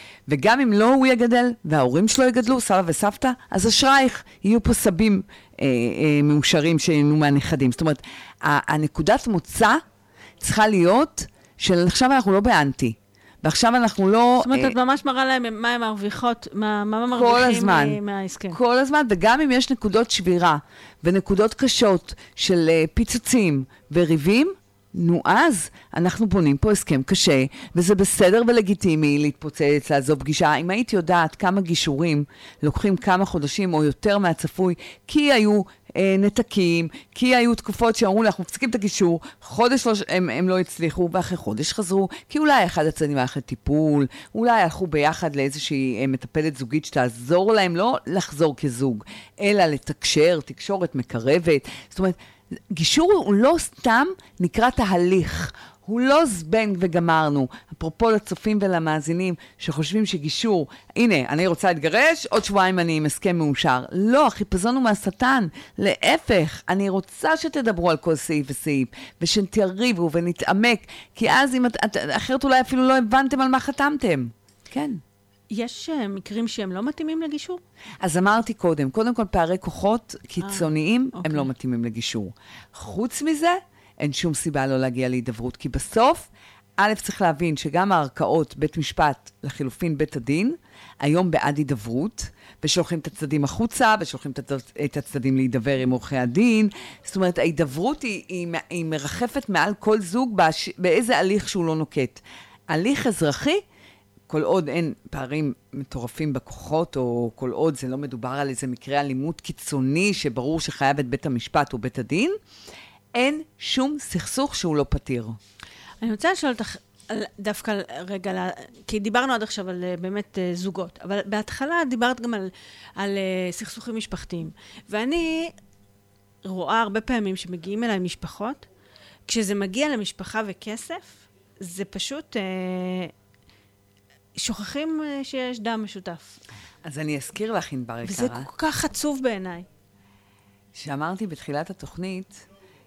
וגם אם לא הוא יגדל, וההורים שלו יגדלו, סבא וסבתא, אז אשרייך, יהיו פה סבים אה, אה, מאושרים שהיינו מהנכדים. זאת אומרת, הנקודת מוצא צריכה להיות של עכשיו אנחנו לא באנטי, ועכשיו אנחנו לא... זאת אומרת, אה, את ממש מראה להם מה הם מרוויחות, מה, מה מרוויחים כל הזמן, מהעסקם. כל הזמן, וגם אם יש נקודות שבירה, ונקודות קשות של אה, פיצוצים וריבים, נו אז, אנחנו בונים פה הסכם קשה, וזה בסדר ולגיטימי להתפוצץ, לעזוב פגישה. אם היית יודעת כמה גישורים לוקחים כמה חודשים או יותר מהצפוי, כי היו אה, נתקים, כי היו תקופות שאמרו לי, אנחנו מפסיקים את הגישור, חודש לא, הם, הם לא הצליחו, ואחרי חודש חזרו, כי אולי אחד הצדדים היה אחרי טיפול, אולי הלכו ביחד לאיזושהי אה, מטפלת זוגית שתעזור להם, לא לחזור כזוג, אלא לתקשר, תקשורת מקרבת. זאת אומרת, גישור הוא לא סתם נקרא תהליך, הוא לא זבנג וגמרנו. אפרופו לצופים ולמאזינים שחושבים שגישור, הנה, אני רוצה להתגרש, עוד שבועיים אני עם הסכם מאושר. לא, החיפזון הוא מהשטן. להפך, אני רוצה שתדברו על כל סעיף וסעיף, ושתריבו ונתעמק, כי אז אם את, את, אחרת אולי אפילו לא הבנתם על מה חתמתם. כן. יש uh, מקרים שהם לא מתאימים לגישור? אז אמרתי קודם, קודם כל פערי כוחות קיצוניים, 아, הם אוקיי. לא מתאימים לגישור. חוץ מזה, אין שום סיבה לא להגיע להידברות, כי בסוף, א' צריך להבין שגם הערכאות, בית משפט, לחילופין בית הדין, היום בעד הידברות, ושולחים את הצדדים החוצה, ושולחים את הצדדים להידבר עם עורכי הדין. זאת אומרת, ההידברות היא, היא, היא מרחפת מעל כל זוג באש, באיזה הליך שהוא לא נוקט. הליך אזרחי, כל עוד אין פערים מטורפים בכוחות, או כל עוד זה לא מדובר על איזה מקרה אלימות קיצוני, שברור שחייב את בית המשפט או בית הדין, אין שום סכסוך שהוא לא פתיר. אני רוצה לשאול אותך, דווקא רגע, כי דיברנו עד עכשיו על באמת זוגות, אבל בהתחלה דיברת גם על, על סכסוכים משפחתיים. ואני רואה הרבה פעמים שמגיעים אליי משפחות, כשזה מגיע למשפחה וכסף, זה פשוט אה, שוכחים שיש דם משותף. אז אני אזכיר לך, ענבר יקרה. וזה כל כך עצוב בעיניי. שאמרתי בתחילת התוכנית,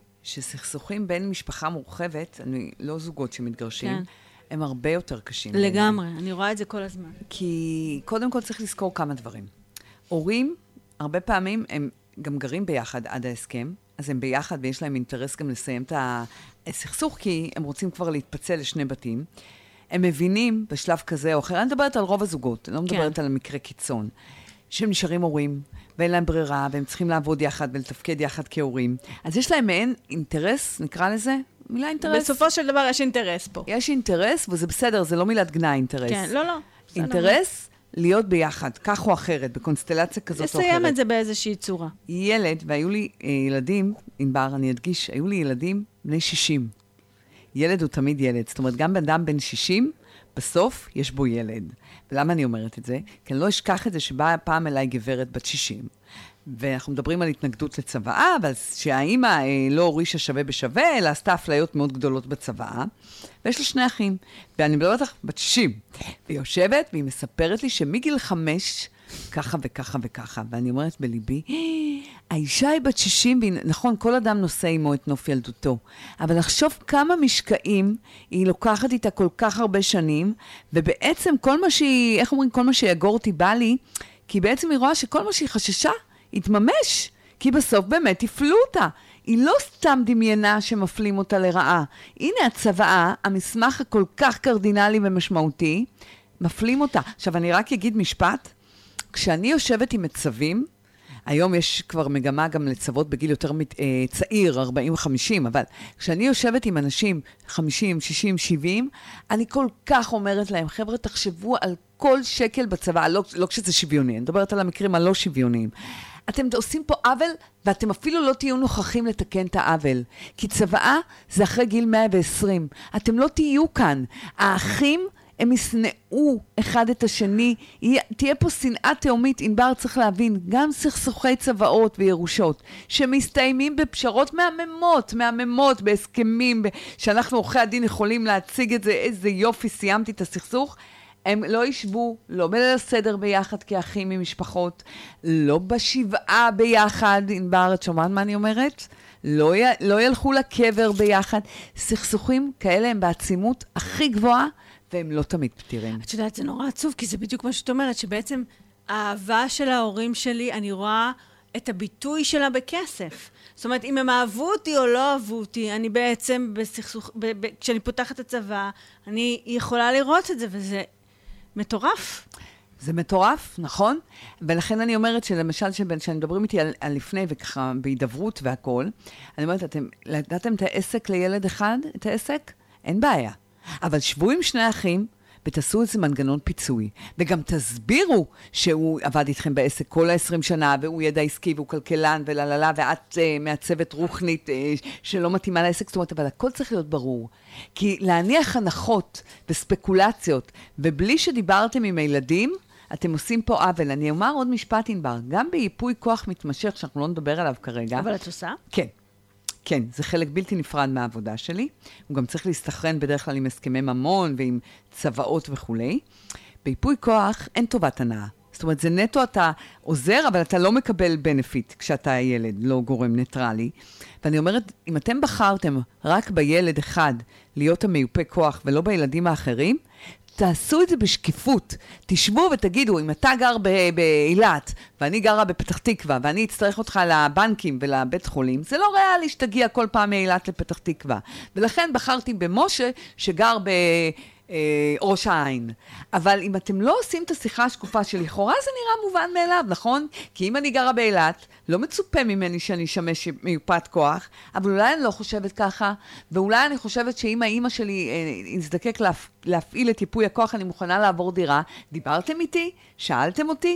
שסכסוכים בין משפחה מורחבת, אני לא זוגות שמתגרשים, כן. הם הרבה יותר קשים. לגמרי, בעיני. אני רואה את זה כל הזמן. כי קודם כל צריך לזכור כמה דברים. הורים, הרבה פעמים הם גם גרים ביחד עד ההסכם, אז הם ביחד ויש להם אינטרס גם לסיים את הסכסוך, כי הם רוצים כבר להתפצל לשני בתים. הם מבינים בשלב כזה או אחר, אני מדברת על רוב הזוגות, אני לא מדברת כן. על המקרה קיצון, שהם נשארים הורים, ואין להם ברירה, והם צריכים לעבוד יחד ולתפקד יחד כהורים. אז יש להם מעין אינטרס, נקרא לזה, מילה אינטרס. בסופו של דבר יש אינטרס פה. יש אינטרס, וזה בסדר, זה לא מילת גנאי אינטרס. כן, לא, לא. אינטרס להיות ביחד, כך או אחרת, בקונסטלציה כזאת או אחרת. לסיים את זה באיזושהי צורה. ילד, והיו לי אה, ילדים, ענבר, אני אדגיש, היו לי ילדים בני שישים. ילד הוא תמיד ילד. זאת אומרת, גם בן אדם בן שישים, בסוף יש בו ילד. ולמה אני אומרת את זה? כי אני לא אשכח את זה שבאה פעם אליי גברת בת שישים, ואנחנו מדברים על התנגדות לצוואה, אבל שהאימא אה, לא הורישה שווה בשווה, אלא עשתה אפליות מאוד גדולות בצוואה, ויש לה שני אחים, ואני מדברת לך בת שישים, והיא יושבת והיא מספרת לי שמגיל חמש, ככה וככה וככה, ואני אומרת בליבי, האישה היא בת שישים, נכון, כל אדם נושא עמו את נוף ילדותו, אבל לחשוב כמה משקעים היא לוקחת איתה כל כך הרבה שנים, ובעצם כל מה שהיא, איך אומרים, כל מה שיגור אותי בא לי, כי בעצם היא רואה שכל מה שהיא חששה, יתממש, כי בסוף באמת יפלו אותה. היא לא סתם דמיינה שמפלים אותה לרעה. הנה הצוואה, המסמך הכל כך קרדינלי ומשמעותי, מפלים אותה. עכשיו, אני רק אגיד משפט, כשאני יושבת עם מצווים, היום יש כבר מגמה גם לצוות בגיל יותר אה, צעיר, ארבעים וחמישים, אבל כשאני יושבת עם אנשים חמישים, שישים, שבעים, אני כל כך אומרת להם, חבר'ה, תחשבו על כל שקל בצבא, לא, לא כשזה שוויוני, אני מדברת על המקרים הלא שוויוניים. אתם עושים פה עוול, ואתם אפילו לא תהיו נוכחים לתקן את העוול. כי צבאה זה אחרי גיל מאה ועשרים. אתם לא תהיו כאן. האחים הם יסנאו אחד את השני. תהיה פה שנאה תאומית, ענבר צריך להבין, גם סכסוכי צבאות וירושות, שמסתיימים בפשרות מהממות, מהממות, בהסכמים, שאנחנו עורכי הדין יכולים להציג את זה, איזה יופי, סיימתי את הסכסוך. הם לא ישבו, לא בליל הסדר ביחד כאחים ממשפחות, לא בשבעה ביחד, ענבר, את שומעת מה אני אומרת? לא, י... לא ילכו לקבר ביחד. סכסוכים כאלה הם בעצימות הכי גבוהה, והם לא תמיד פתירים. את יודעת, זה נורא עצוב, כי זה בדיוק מה שאת אומרת, שבעצם האהבה של ההורים שלי, אני רואה את הביטוי שלה בכסף. זאת אומרת, אם הם אהבו אותי או לא אהבו אותי, אני בעצם בסכסוך, ב... ב... כשאני פותחת את הצבא, אני יכולה לראות את זה, וזה מטורף. זה מטורף, נכון? ולכן אני אומרת שלמשל, כשאני מדברים איתי על, על לפני וככה בהידברות והכל, אני אומרת, אתם לדעתם את העסק לילד אחד, את העסק? אין בעיה. אבל שבו עם שני אחים, ותעשו איזה מנגנון פיצוי, וגם תסבירו שהוא עבד איתכם בעסק כל ה-עשרים שנה, והוא ידע עסקי, והוא כלכלן, ולללה, ואת uh, מעצבת רוחנית uh, שלא מתאימה לעסק, זאת אומרת, אבל הכל צריך להיות ברור. כי להניח הנחות וספקולציות, ובלי שדיברתם עם הילדים, אתם עושים פה עוול. אני אומר עוד משפט ענבר, גם ביפוי כוח מתמשך, שאנחנו לא נדבר עליו כרגע. אבל את עושה? כן. כן, זה חלק בלתי נפרד מהעבודה שלי. הוא גם צריך להסתכרן בדרך כלל עם הסכמי ממון ועם צבאות וכו'. ביפוי כוח אין טובת הנאה. זאת אומרת, זה נטו אתה עוזר, אבל אתה לא מקבל בנפיט כשאתה ילד, לא גורם ניטרלי. ואני אומרת, אם אתם בחרתם רק בילד אחד להיות המיופה כוח ולא בילדים האחרים, תעשו את זה בשקיפות. תשבו ותגידו, אם אתה גר באילת, ואני גרה בפתח תקווה, ואני אצטרך אותך לבנקים ולבית חולים, זה לא ריאלי שתגיע כל פעם מאילת לפתח תקווה. ולכן בחרתי במשה, שגר בראש העין. אבל אם אתם לא עושים את השיחה השקופה שלכאורה, זה נראה מובן מאליו, נכון? כי אם אני גרה באילת, לא מצופה ממני שאני אשמש מיופת כוח, אבל אולי אני לא חושבת ככה, ואולי אני חושבת שאם האמא שלי אה, נזדקק להפ... להפעיל את ייפוי הכוח, אני מוכנה לעבור דירה. דיברתם איתי? שאלתם אותי?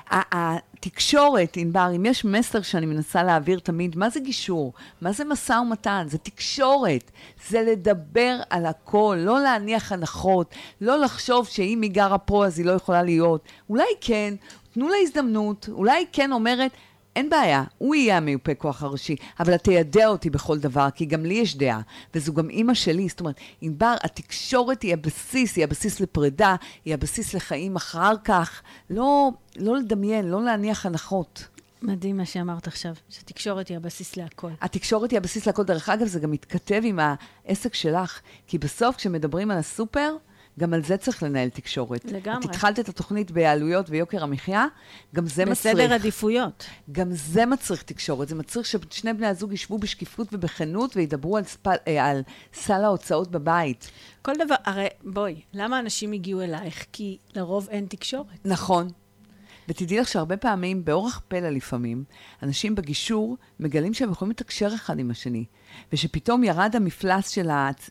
התקשורת, ענבר, אם יש מסר שאני מנסה להעביר תמיד, מה זה גישור? מה זה משא ומתן? זה תקשורת. זה לדבר על הכל, לא להניח הנחות, לא לחשוב שאם היא גרה פה אז היא לא יכולה להיות. אולי כן, תנו לה הזדמנות, אולי כן אומרת, אין בעיה, הוא יהיה המיופה כוח הראשי, אבל אתה ידע אותי בכל דבר, כי גם לי יש דעה, וזו גם אמא שלי. זאת אומרת, ענבר, התקשורת היא הבסיס, היא הבסיס לפרידה, היא הבסיס לחיים אחר כך. לא, לא לדמיין, לא להניח הנחות. מדהים מה שאמרת עכשיו, שהתקשורת היא הבסיס להכל. התקשורת היא הבסיס להכל. דרך אגב, זה גם מתכתב עם העסק שלך, כי בסוף כשמדברים על הסופר, גם על זה צריך לנהל תקשורת. לגמרי. את התחלת את התוכנית בעלויות ויוקר המחיה, גם זה מצריך. בסדר עדיפויות. גם זה מצריך תקשורת. זה מצריך ששני בני הזוג ישבו בשקיפות ובכנות וידברו על, ספל, על סל ההוצאות בבית. כל דבר, הרי בואי, למה אנשים הגיעו אלייך? כי לרוב אין תקשורת. נכון. ותדעי לך שהרבה פעמים, באורח פלא לפעמים, אנשים בגישור מגלים שהם יכולים לתקשר אחד עם השני. ושפתאום ירד המפלס של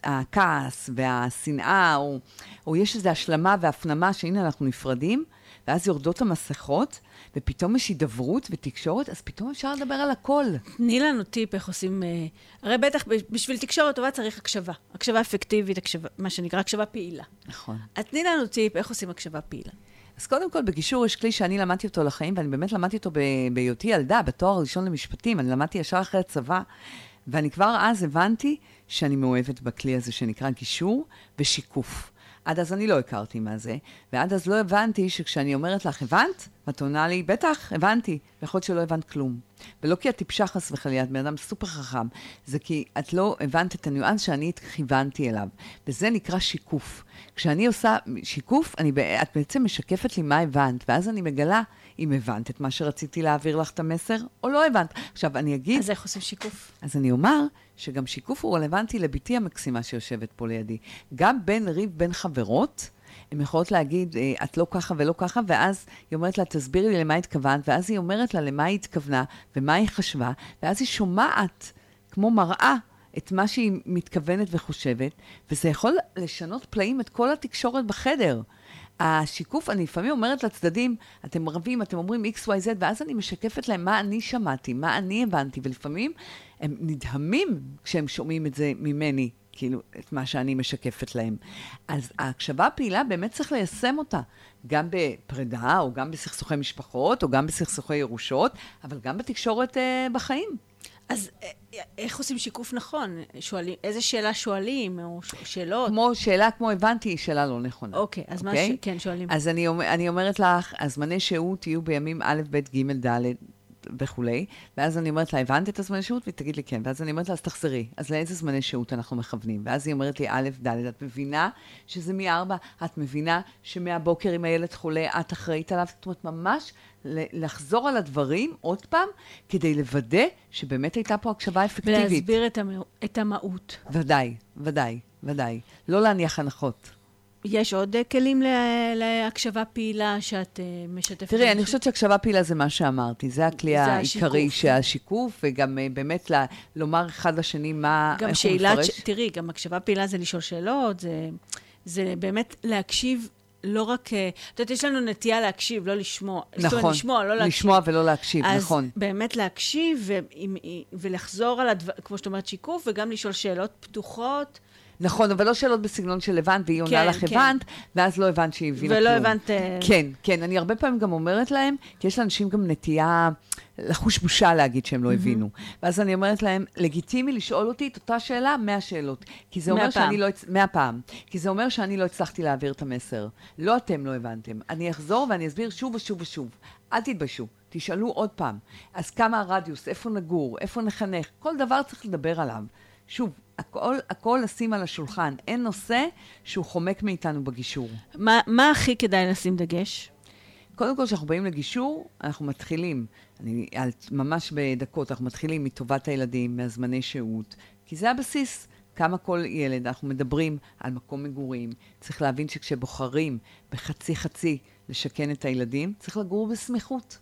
הכעס והשנאה, או, או יש איזו השלמה והפנמה שהנה אנחנו נפרדים, ואז יורדות המסכות, ופתאום יש הידברות ותקשורת, אז פתאום אפשר לדבר על הכל. תני לנו טיפ איך עושים, הרי בטח בשביל תקשורת טובה צריך הקשבה. הקשבה אפקטיבית, הקשבה, מה שנקרא הקשבה פעילה. נכון. אז תני לנו טיפ איך עושים הקשבה פעילה. אז קודם כל, בגישור יש כלי שאני למדתי אותו לחיים, ואני באמת למדתי אותו בהיותי ילדה, בתואר הראשון למשפטים. אני למדתי ישר אחרי הצבא, ואני כבר אז הבנתי שאני מאוהבת בכלי הזה שנקרא גישור ושיקוף. עד אז אני לא הכרתי מה זה, ועד אז לא הבנתי שכשאני אומרת לך, הבנת? ואת עונה לי, בטח, הבנתי. ויכול להיות שלא הבנת כלום. ולא כי את טיפשה חס וחלילה, את בן אדם סופר חכם, זה כי את לא הבנת את הניואנס שאני התכיוונתי אליו. וזה נקרא שיקוף. כשאני עושה שיקוף, אני, את בעצם משקפת לי מה הבנת, ואז אני מגלה אם הבנת את מה שרציתי להעביר לך את המסר, או לא הבנת. עכשיו, אני אגיד... אז איך עושים שיקוף? אז אני אומר שגם שיקוף הוא רלוונטי לביתי המקסימה שיושבת פה לידי. גם בין ריב בין חברות, הן יכולות להגיד, את לא ככה ולא ככה, ואז היא אומרת לה, תסבירי לי למה התכוונת, ואז היא אומרת לה למה היא התכוונה, ומה היא חשבה, ואז היא שומעת, כמו מראה, את מה שהיא מתכוונת וחושבת, וזה יכול לשנות פלאים את כל התקשורת בחדר. השיקוף, אני לפעמים אומרת לצדדים, אתם רבים, אתם אומרים X, Y, Z, ואז אני משקפת להם מה אני שמעתי, מה אני הבנתי, ולפעמים הם נדהמים כשהם שומעים את זה ממני, כאילו, את מה שאני משקפת להם. אז ההקשבה הפעילה באמת צריך ליישם אותה, גם בפרידה, או גם בסכסוכי משפחות, או גם בסכסוכי ירושות, אבל גם בתקשורת אה, בחיים. אז איך עושים שיקוף נכון? שואלים, איזה שאלה שואלים, או שאלות? כמו שאלה, כמו הבנתי, היא שאלה לא נכונה. אוקיי, אז מה ש... כן, שואלים. אז אני, אני אומרת לך, הזמני שהות יהיו בימים א', ב', ג', ד' וכולי, ואז אני אומרת לה, הבנת את הזמני שהות? והיא תגיד לי כן. ואז אני אומרת לה, אז תחזרי. אז לאיזה זמני שהות אנחנו מכוונים? ואז היא אומרת לי, א', ד', את מבינה שזה מארבע, את מבינה שמהבוקר עם הילד חולה, את אחראית עליו, זאת אומרת, ממש לחזור על הדברים עוד פעם, כדי לוודא שבאמת הייתה פה הקשבה אפקטיבית. ולהסביר את, המ... את המהות. ודאי, ודאי, ודאי. לא להניח הנחות. יש עוד כלים לה... להקשבה פעילה שאת uh, משתפת? תראי, אני חושבת שהקשבה פעילה זה מה שאמרתי. זה הכלי זה העיקרי שהשיקוף, וגם uh, באמת ל... לומר אחד לשני מה, איך הוא מפרש. ש... תראי, גם הקשבה פעילה זה לשאול שאלות, זה, זה באמת להקשיב לא רק, את יודעת, יש לנו נטייה להקשיב, לא לשמוע. נכון, לשמוע, לא להקשיב. לשמוע ולא להקשיב, אז נכון. אז באמת להקשיב ו- ולחזור על הדבר, כמו שאת אומרת, שיקוף, וגם לשאול שאלות פתוחות. נכון, אבל לא שאלות בסגנון של הבנת, והיא עונה לך הבנת, ואז לא הבנת שהיא הבינה כלום. ולא הבנת... כן, כן, אני הרבה פעמים גם אומרת להם, כי יש לאנשים גם נטייה לחוש בושה להגיד שהם לא הבינו. ואז אני אומרת להם, לגיטימי לשאול אותי את אותה שאלה מהשאלות. כי זה אומר שאני לא... מהפעם. כי זה אומר שאני לא הצלחתי להעביר את המסר. לא אתם לא הבנתם. אני אחזור ואני אסביר שוב ושוב ושוב. אל תתביישו. תשאלו עוד פעם. אז כמה הרדיוס, איפה נגור, איפה נחנך, כל דבר צריך לדבר עליו. שוב, הכל, הכל לשים על השולחן. אין נושא שהוא חומק מאיתנו בגישור. מה, מה הכי כדאי לשים דגש? קודם כל, כשאנחנו באים לגישור, אנחנו מתחילים, אני, ממש בדקות, אנחנו מתחילים מטובת הילדים, מהזמני שהות, כי זה הבסיס. כמה כל ילד, אנחנו מדברים על מקום מגורים. צריך להבין שכשבוחרים בחצי חצי לשכן את הילדים, צריך לגור בסמיכות.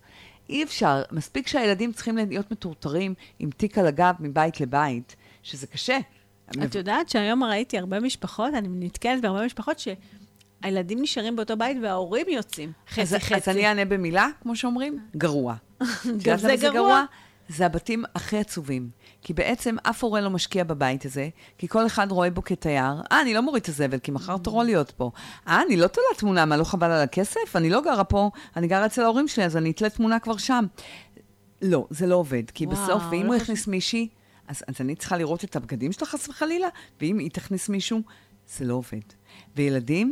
אי אפשר, מספיק שהילדים צריכים להיות מטורטרים עם תיק על הגב מבית לבית, שזה קשה. את יודעת שהיום ראיתי הרבה משפחות, אני נתקלת בהרבה משפחות שהילדים נשארים באותו בית וההורים יוצאים חצי אז, חצי. אז אני אענה במילה, כמו שאומרים, גרוע. גם זה גרוע? זה הבתים הכי עצובים. כי בעצם אף הורה לא משקיע בבית הזה, כי כל אחד רואה בו כתייר. אה, אני לא מוריד את הזבל, כי מחר תורו להיות פה. אה, אני לא תולה תמונה, מה, לא חבל על הכסף? אני לא גרה פה, אני גרה אצל ההורים שלי, אז אני אתלה תמונה כבר שם. לא, זה לא עובד, כי וואו, בסוף, ואם לא הוא יכניס חושב... מישהי, אז, אז אני צריכה לראות את הבגדים שלך חס וחלילה, ואם היא תכניס מישהו, זה לא עובד. וילדים,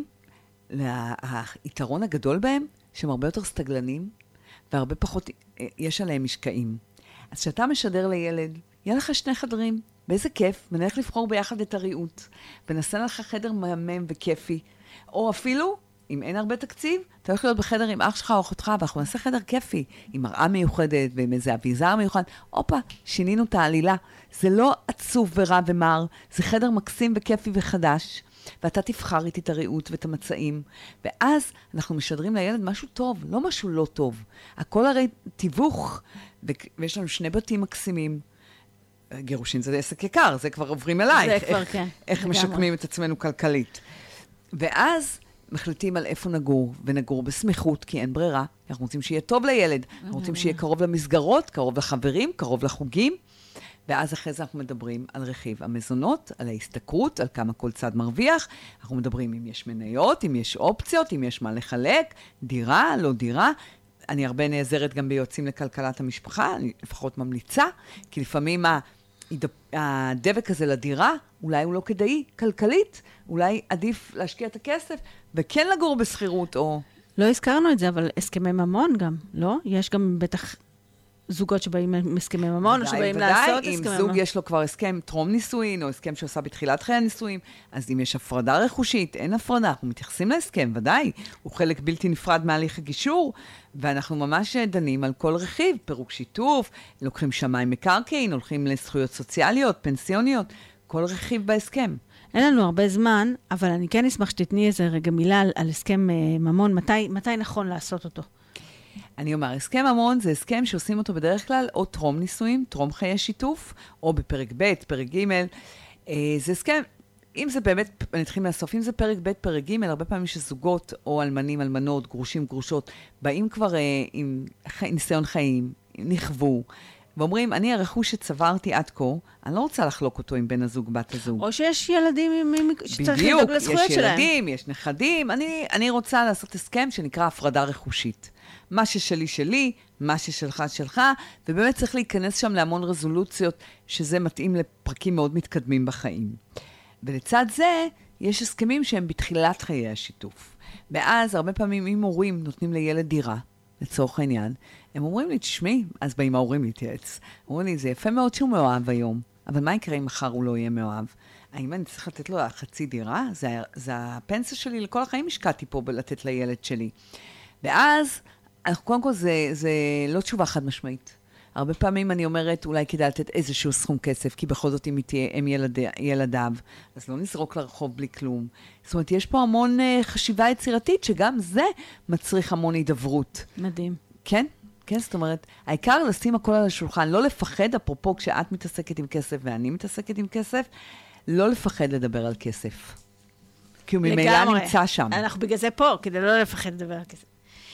היתרון הגדול בהם, שהם הרבה יותר סטגלנים, והרבה פחות, יש עליהם משקעים. אז כשאתה משדר לילד, יהיה לך שני חדרים, באיזה כיף, ונלך לבחור ביחד את הריאות, ונעשה לך חדר מהמם וכיפי, או אפילו, אם אין הרבה תקציב, אתה הולך להיות בחדר עם אח שלך או אחותך, ואנחנו נעשה חדר כיפי, עם מראה מיוחדת, ועם איזה אביזר מיוחד, אופה, שינינו את העלילה. זה לא עצוב ורע ומר, זה חדר מקסים וכיפי וחדש, ואתה תבחר איתי את הריאות ואת המצעים, ואז אנחנו משדרים לילד משהו טוב, לא משהו לא טוב. הכל הרי תיווך, ויש לנו שני בתים מקסימים. גירושין זה עסק יקר, זה כבר עוברים אלייך. זה כבר, כן. איך משקמים את עצמנו כלכלית. ואז מחליטים על איפה נגור, ונגור בסמיכות, כי אין ברירה. אנחנו רוצים שיהיה טוב לילד, אנחנו רוצים שיהיה קרוב למסגרות, קרוב לחברים, קרוב לחוגים, ואז אחרי זה אנחנו מדברים על רכיב המזונות, על ההסתכרות, על כמה כל צד מרוויח. אנחנו מדברים אם יש מניות, אם יש אופציות, אם יש מה לחלק, דירה, לא דירה. אני הרבה נעזרת גם ביועצים לכלכלת המשפחה, אני לפחות ממליצה, כי לפעמים הדבק הזה לדירה, אולי הוא לא כדאי, כלכלית, אולי עדיף להשקיע את הכסף, וכן לגור בסחירות או... לא הזכרנו את זה, אבל הסכמי ממון גם, לא? יש גם בטח זוגות שבאים עם הסכמי ממון, או שבאים לעשות הסכמי ממון. אם זוג יש לו כבר הסכם טרום נישואין, או הסכם שעושה בתחילת חיי הנישואין, אז אם יש הפרדה רכושית, אין הפרדה, אנחנו מתייחסים להסכם, ודאי. הוא חלק בלתי נפרד מהליך הגישור, ואנחנו ממש דנים על כל רכיב, פירוק שיתוף, לוקחים שמיים מקרקעין, הולכים לזכויות סוציאליות, פנסיוניות, כל רכיב בהסכם. אין לנו הרבה זמן, אבל אני כן אשמח שתתני איזה רגע מילה על, על הסכם ממון, מתי, מתי נכון לעשות אותו? אני אומר, הסכם ממון זה הסכם שעושים אותו בדרך כלל או טרום נישואים, טרום חיי שיתוף, או בפרק ב', פרק ג'. אה, זה הסכם, אם זה באמת, אני אתחיל מהסוף, אם זה פרק ב', פרק ג', הרבה פעמים שזוגות או אלמנים, אלמנות, גרושים, גרושות, באים כבר אה, עם חי, ניסיון חיים, נכוו, ואומרים, אני הרכוש שצברתי עד כה, אני לא רוצה לחלוק אותו עם בן הזוג, בת הזוג. או שיש ילדים עם, שצריך בדיוק, לדאוג לזכויות יש שלהם. ילדים, יש נכדים, אני, אני רוצה לעשות הסכם שנקרא הפרדה רכושית. מה ששלי שלי, מה ששלך שלך, ובאמת צריך להיכנס שם להמון רזולוציות, שזה מתאים לפרקים מאוד מתקדמים בחיים. ולצד זה, יש הסכמים שהם בתחילת חיי השיתוף. ואז, הרבה פעמים, אם הורים נותנים לילד דירה, לצורך העניין, הם אומרים לי, תשמעי, אז באים ההורים להתייעץ. אומרים לי, זה יפה מאוד שהוא מאוהב היום, אבל מה יקרה אם מחר הוא לא יהיה מאוהב? האם אני צריך לתת לו חצי דירה? זה, זה הפנסיה שלי, לכל החיים השקעתי פה לתת לילד שלי. ואז, קודם כל, זה, זה לא תשובה חד משמעית. הרבה פעמים אני אומרת, אולי כדאי לתת איזשהו סכום כסף, כי בכל זאת אם תהיה הם ילד, ילדיו, אז לא נזרוק לרחוב בלי כלום. זאת אומרת, יש פה המון uh, חשיבה יצירתית, שגם זה מצריך המון הידברות. מדהים. כן? כן, זאת אומרת, העיקר לשים הכל על השולחן, לא לפחד, אפרופו כשאת מתעסקת עם כסף ואני מתעסקת עם כסף, לא לפחד לדבר על כסף. כי הוא ממילא נמצא שם. אנחנו בגלל זה פה, כדי לא לפחד לדבר על כסף.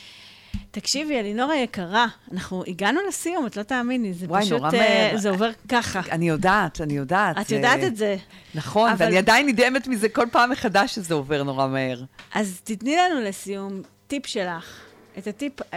תקשיבי, אלינור היקרה, אנחנו הגענו לסיום, את לא תאמיני, זה וואי, פשוט, uh, זה עובר ככה. אני יודעת, אני יודעת. את זה... יודעת את זה. נכון, אבל... ואני עדיין נדהמת מזה כל פעם מחדש שזה עובר נורא מהר. אז תתני לנו לסיום טיפ שלך, את הטיפ uh,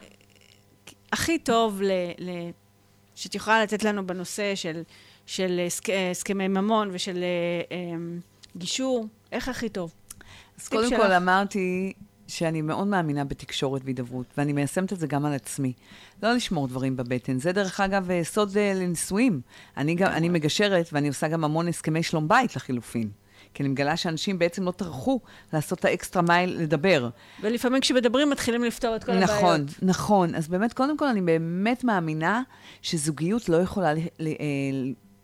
הכי טוב ל, ל, שאת יכולה לתת לנו בנושא של, של הסכמי ממון ושל uh, um, גישור, איך הכי טוב? אז קודם שלך. כל אמרתי... שאני מאוד מאמינה בתקשורת והידברות, ואני מיישמת את זה גם על עצמי. לא לשמור דברים בבטן. זה דרך אגב סוד לנישואים. אני, גם, אני מגשרת, ואני עושה גם המון הסכמי שלום בית לחילופין. כי אני מגלה שאנשים בעצם לא טרחו לעשות את האקסטרה מייל לדבר. ולפעמים כשמדברים מתחילים לפתור את כל נכון, הבעיות. נכון, נכון. אז באמת, קודם כל, אני באמת מאמינה שזוגיות לא יכולה ל, ל,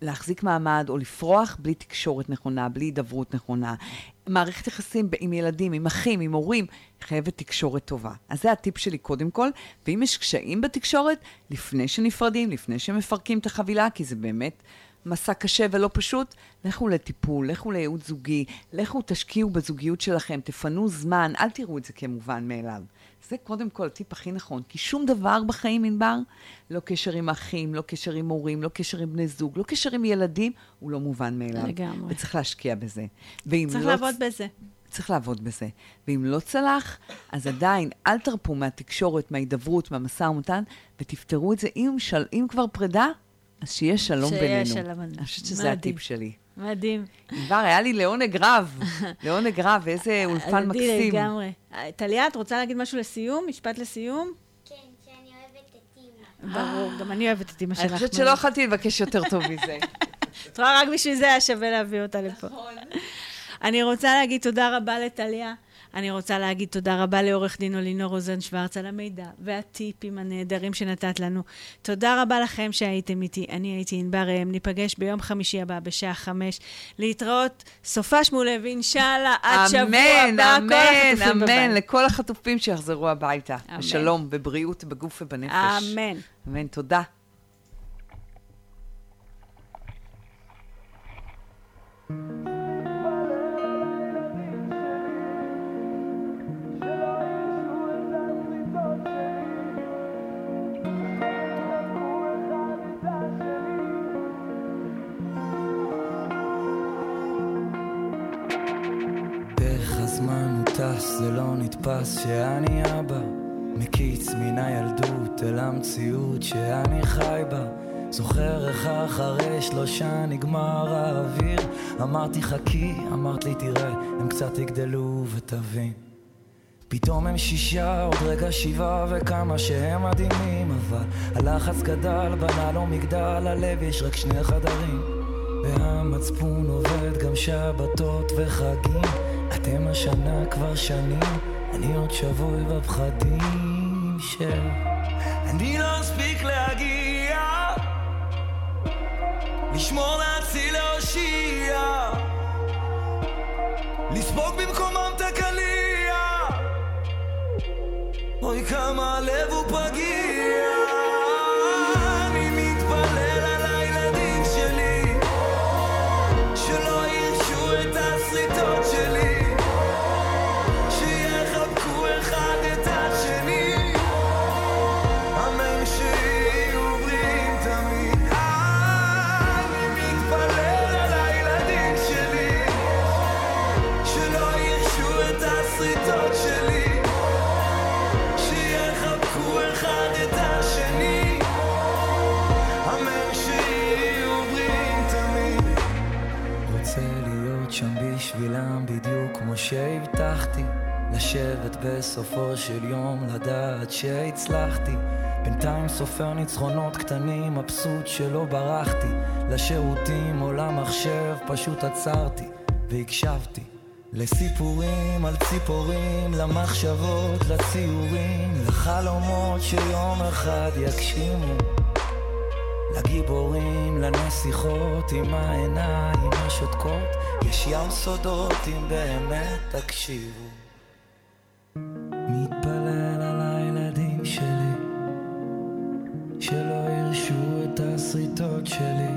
להחזיק מעמד או לפרוח בלי תקשורת נכונה, בלי הידברות נכונה. מערכת יחסים עם ילדים, עם אחים, עם הורים, חייבת תקשורת טובה. אז זה הטיפ שלי קודם כל, ואם יש קשיים בתקשורת, לפני שנפרדים, לפני שמפרקים את החבילה, כי זה באמת מסע קשה ולא פשוט, לכו לטיפול, לכו לייעוץ זוגי, לכו תשקיעו בזוגיות שלכם, תפנו זמן, אל תראו את זה כמובן מאליו. זה קודם כל הטיפ הכי נכון, כי שום דבר בחיים מנבר, לא קשר עם אחים, לא קשר עם הורים, לא קשר עם בני זוג, לא קשר עם ילדים, הוא לא מובן מאליו. לגמרי. וצריך להשקיע בזה. צריך לא... לעבוד בזה. צריך לעבוד בזה. ואם לא צלח, אז עדיין אל תרפו מהתקשורת, מההידברות, מהמשא ומתן, ותפתרו את זה. אם, של... אם כבר פרידה, אז שיהיה שלום בינינו. שיהיה שלום. אני חושבת שזה הטיפ שלי. מדהים. כבר היה לי לעונג רב. לעונג רב, איזה אולפן מקסים. לגמרי. טליה, את רוצה להגיד משהו לסיום? משפט לסיום? כן, שאני אוהבת את אמא. ברור, גם אני אוהבת את אמא שלך. אני חושבת שלא יכולתי לבקש יותר טוב מזה. את רואה, רק בשביל זה היה שווה להביא אותה לפה. אני רוצה להגיד תודה רבה לטליה. אני רוצה להגיד תודה רבה לעורך דין אלינור רוזן שוורץ על המידע והטיפים הנהדרים שנתת לנו. תודה רבה לכם שהייתם איתי. אני הייתי ענבר ראם. ניפגש ביום חמישי הבא בשעה חמש. להתראות סופה שמואלב, אינשאללה, עד שבוע הבא. אמן, אמן, אמן. לכל החטופים שיחזרו הביתה. בשלום, בבריאות, בגוף ובנפש. אמן. אמן, תודה. זה לא נתפס שאני אבא מקיץ מן הילדות אל המציאות שאני חי בה. זוכר איך אחרי שלושה נגמר האוויר, אמרתי חכי, אמרת לי תראה, הם קצת יגדלו ותבין. פתאום הם שישה, עוד רגע שבעה, וכמה שהם מדהימים, אבל הלחץ גדל, בנה לו מגדל, הלב יש רק שני חדרים, והמצפון עובד גם שבתות וחגים. אתם השנה כבר שנים, אני עוד שבוי בפחדים של אני לא אספיק להגיע, לשמור להציל להושיע, לספוג במקומם את הקליע. אוי כמה לב הוא פגיע, אני מתפלל על הילדים שלי שלא ירשו את הסריטות שלי, בשבילם בדיוק כמו שהבטחתי, לשבת בסופו של יום לדעת שהצלחתי. בינתיים סופר ניצחונות קטנים, מבסוט שלא ברחתי לשירותים או למחשב, פשוט עצרתי והקשבתי לסיפורים על ציפורים, למחשבות, לציורים, לחלומות שיום אחד יגשימו, לגיבורים, לנסיכות עם העיניים השותקות, יש ים סודות אם באמת תקשיבו. מתפלל על הילדים שלי שלא ירשו את הסריטות שלי,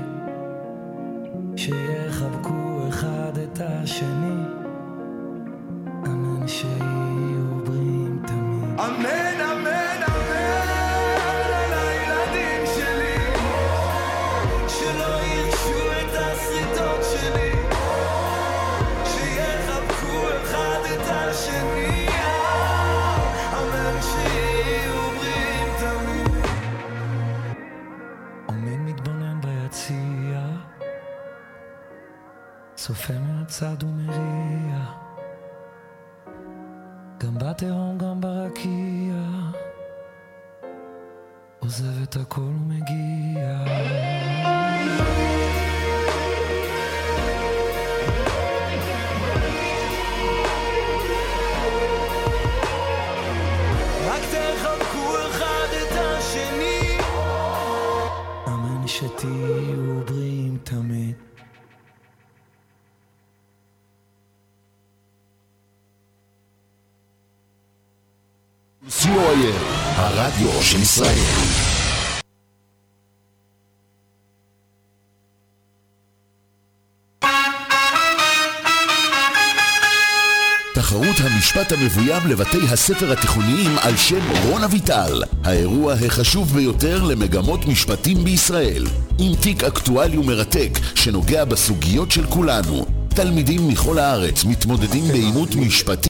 שיחבקו אחד את השני, אמן שיהיו בריאים תמיד. אמן אמן אמן על הילדים שלי שלא ירשו את הסריטות שלי, שיחבקו אחד את השני, אמן שיהיו בריאים תמיד. עומד מתבונן ביציע, צופה מהצד ומריע, גם בתהום גם ברקיע, עוזב את הכל ומגיע. רק תחבקו אחד את השני, אמן שתהיו בריאים תמיד. סי או איי, הרדיו של ישראל. תחרות המשפט המבוים לבתי הספר התיכוניים על שם רון אביטל, האירוע החשוב ביותר למגמות משפטים בישראל, עם תיק אקטואלי ומרתק שנוגע בסוגיות של כולנו. תלמידים מכל הארץ מתמודדים בעימות משפטי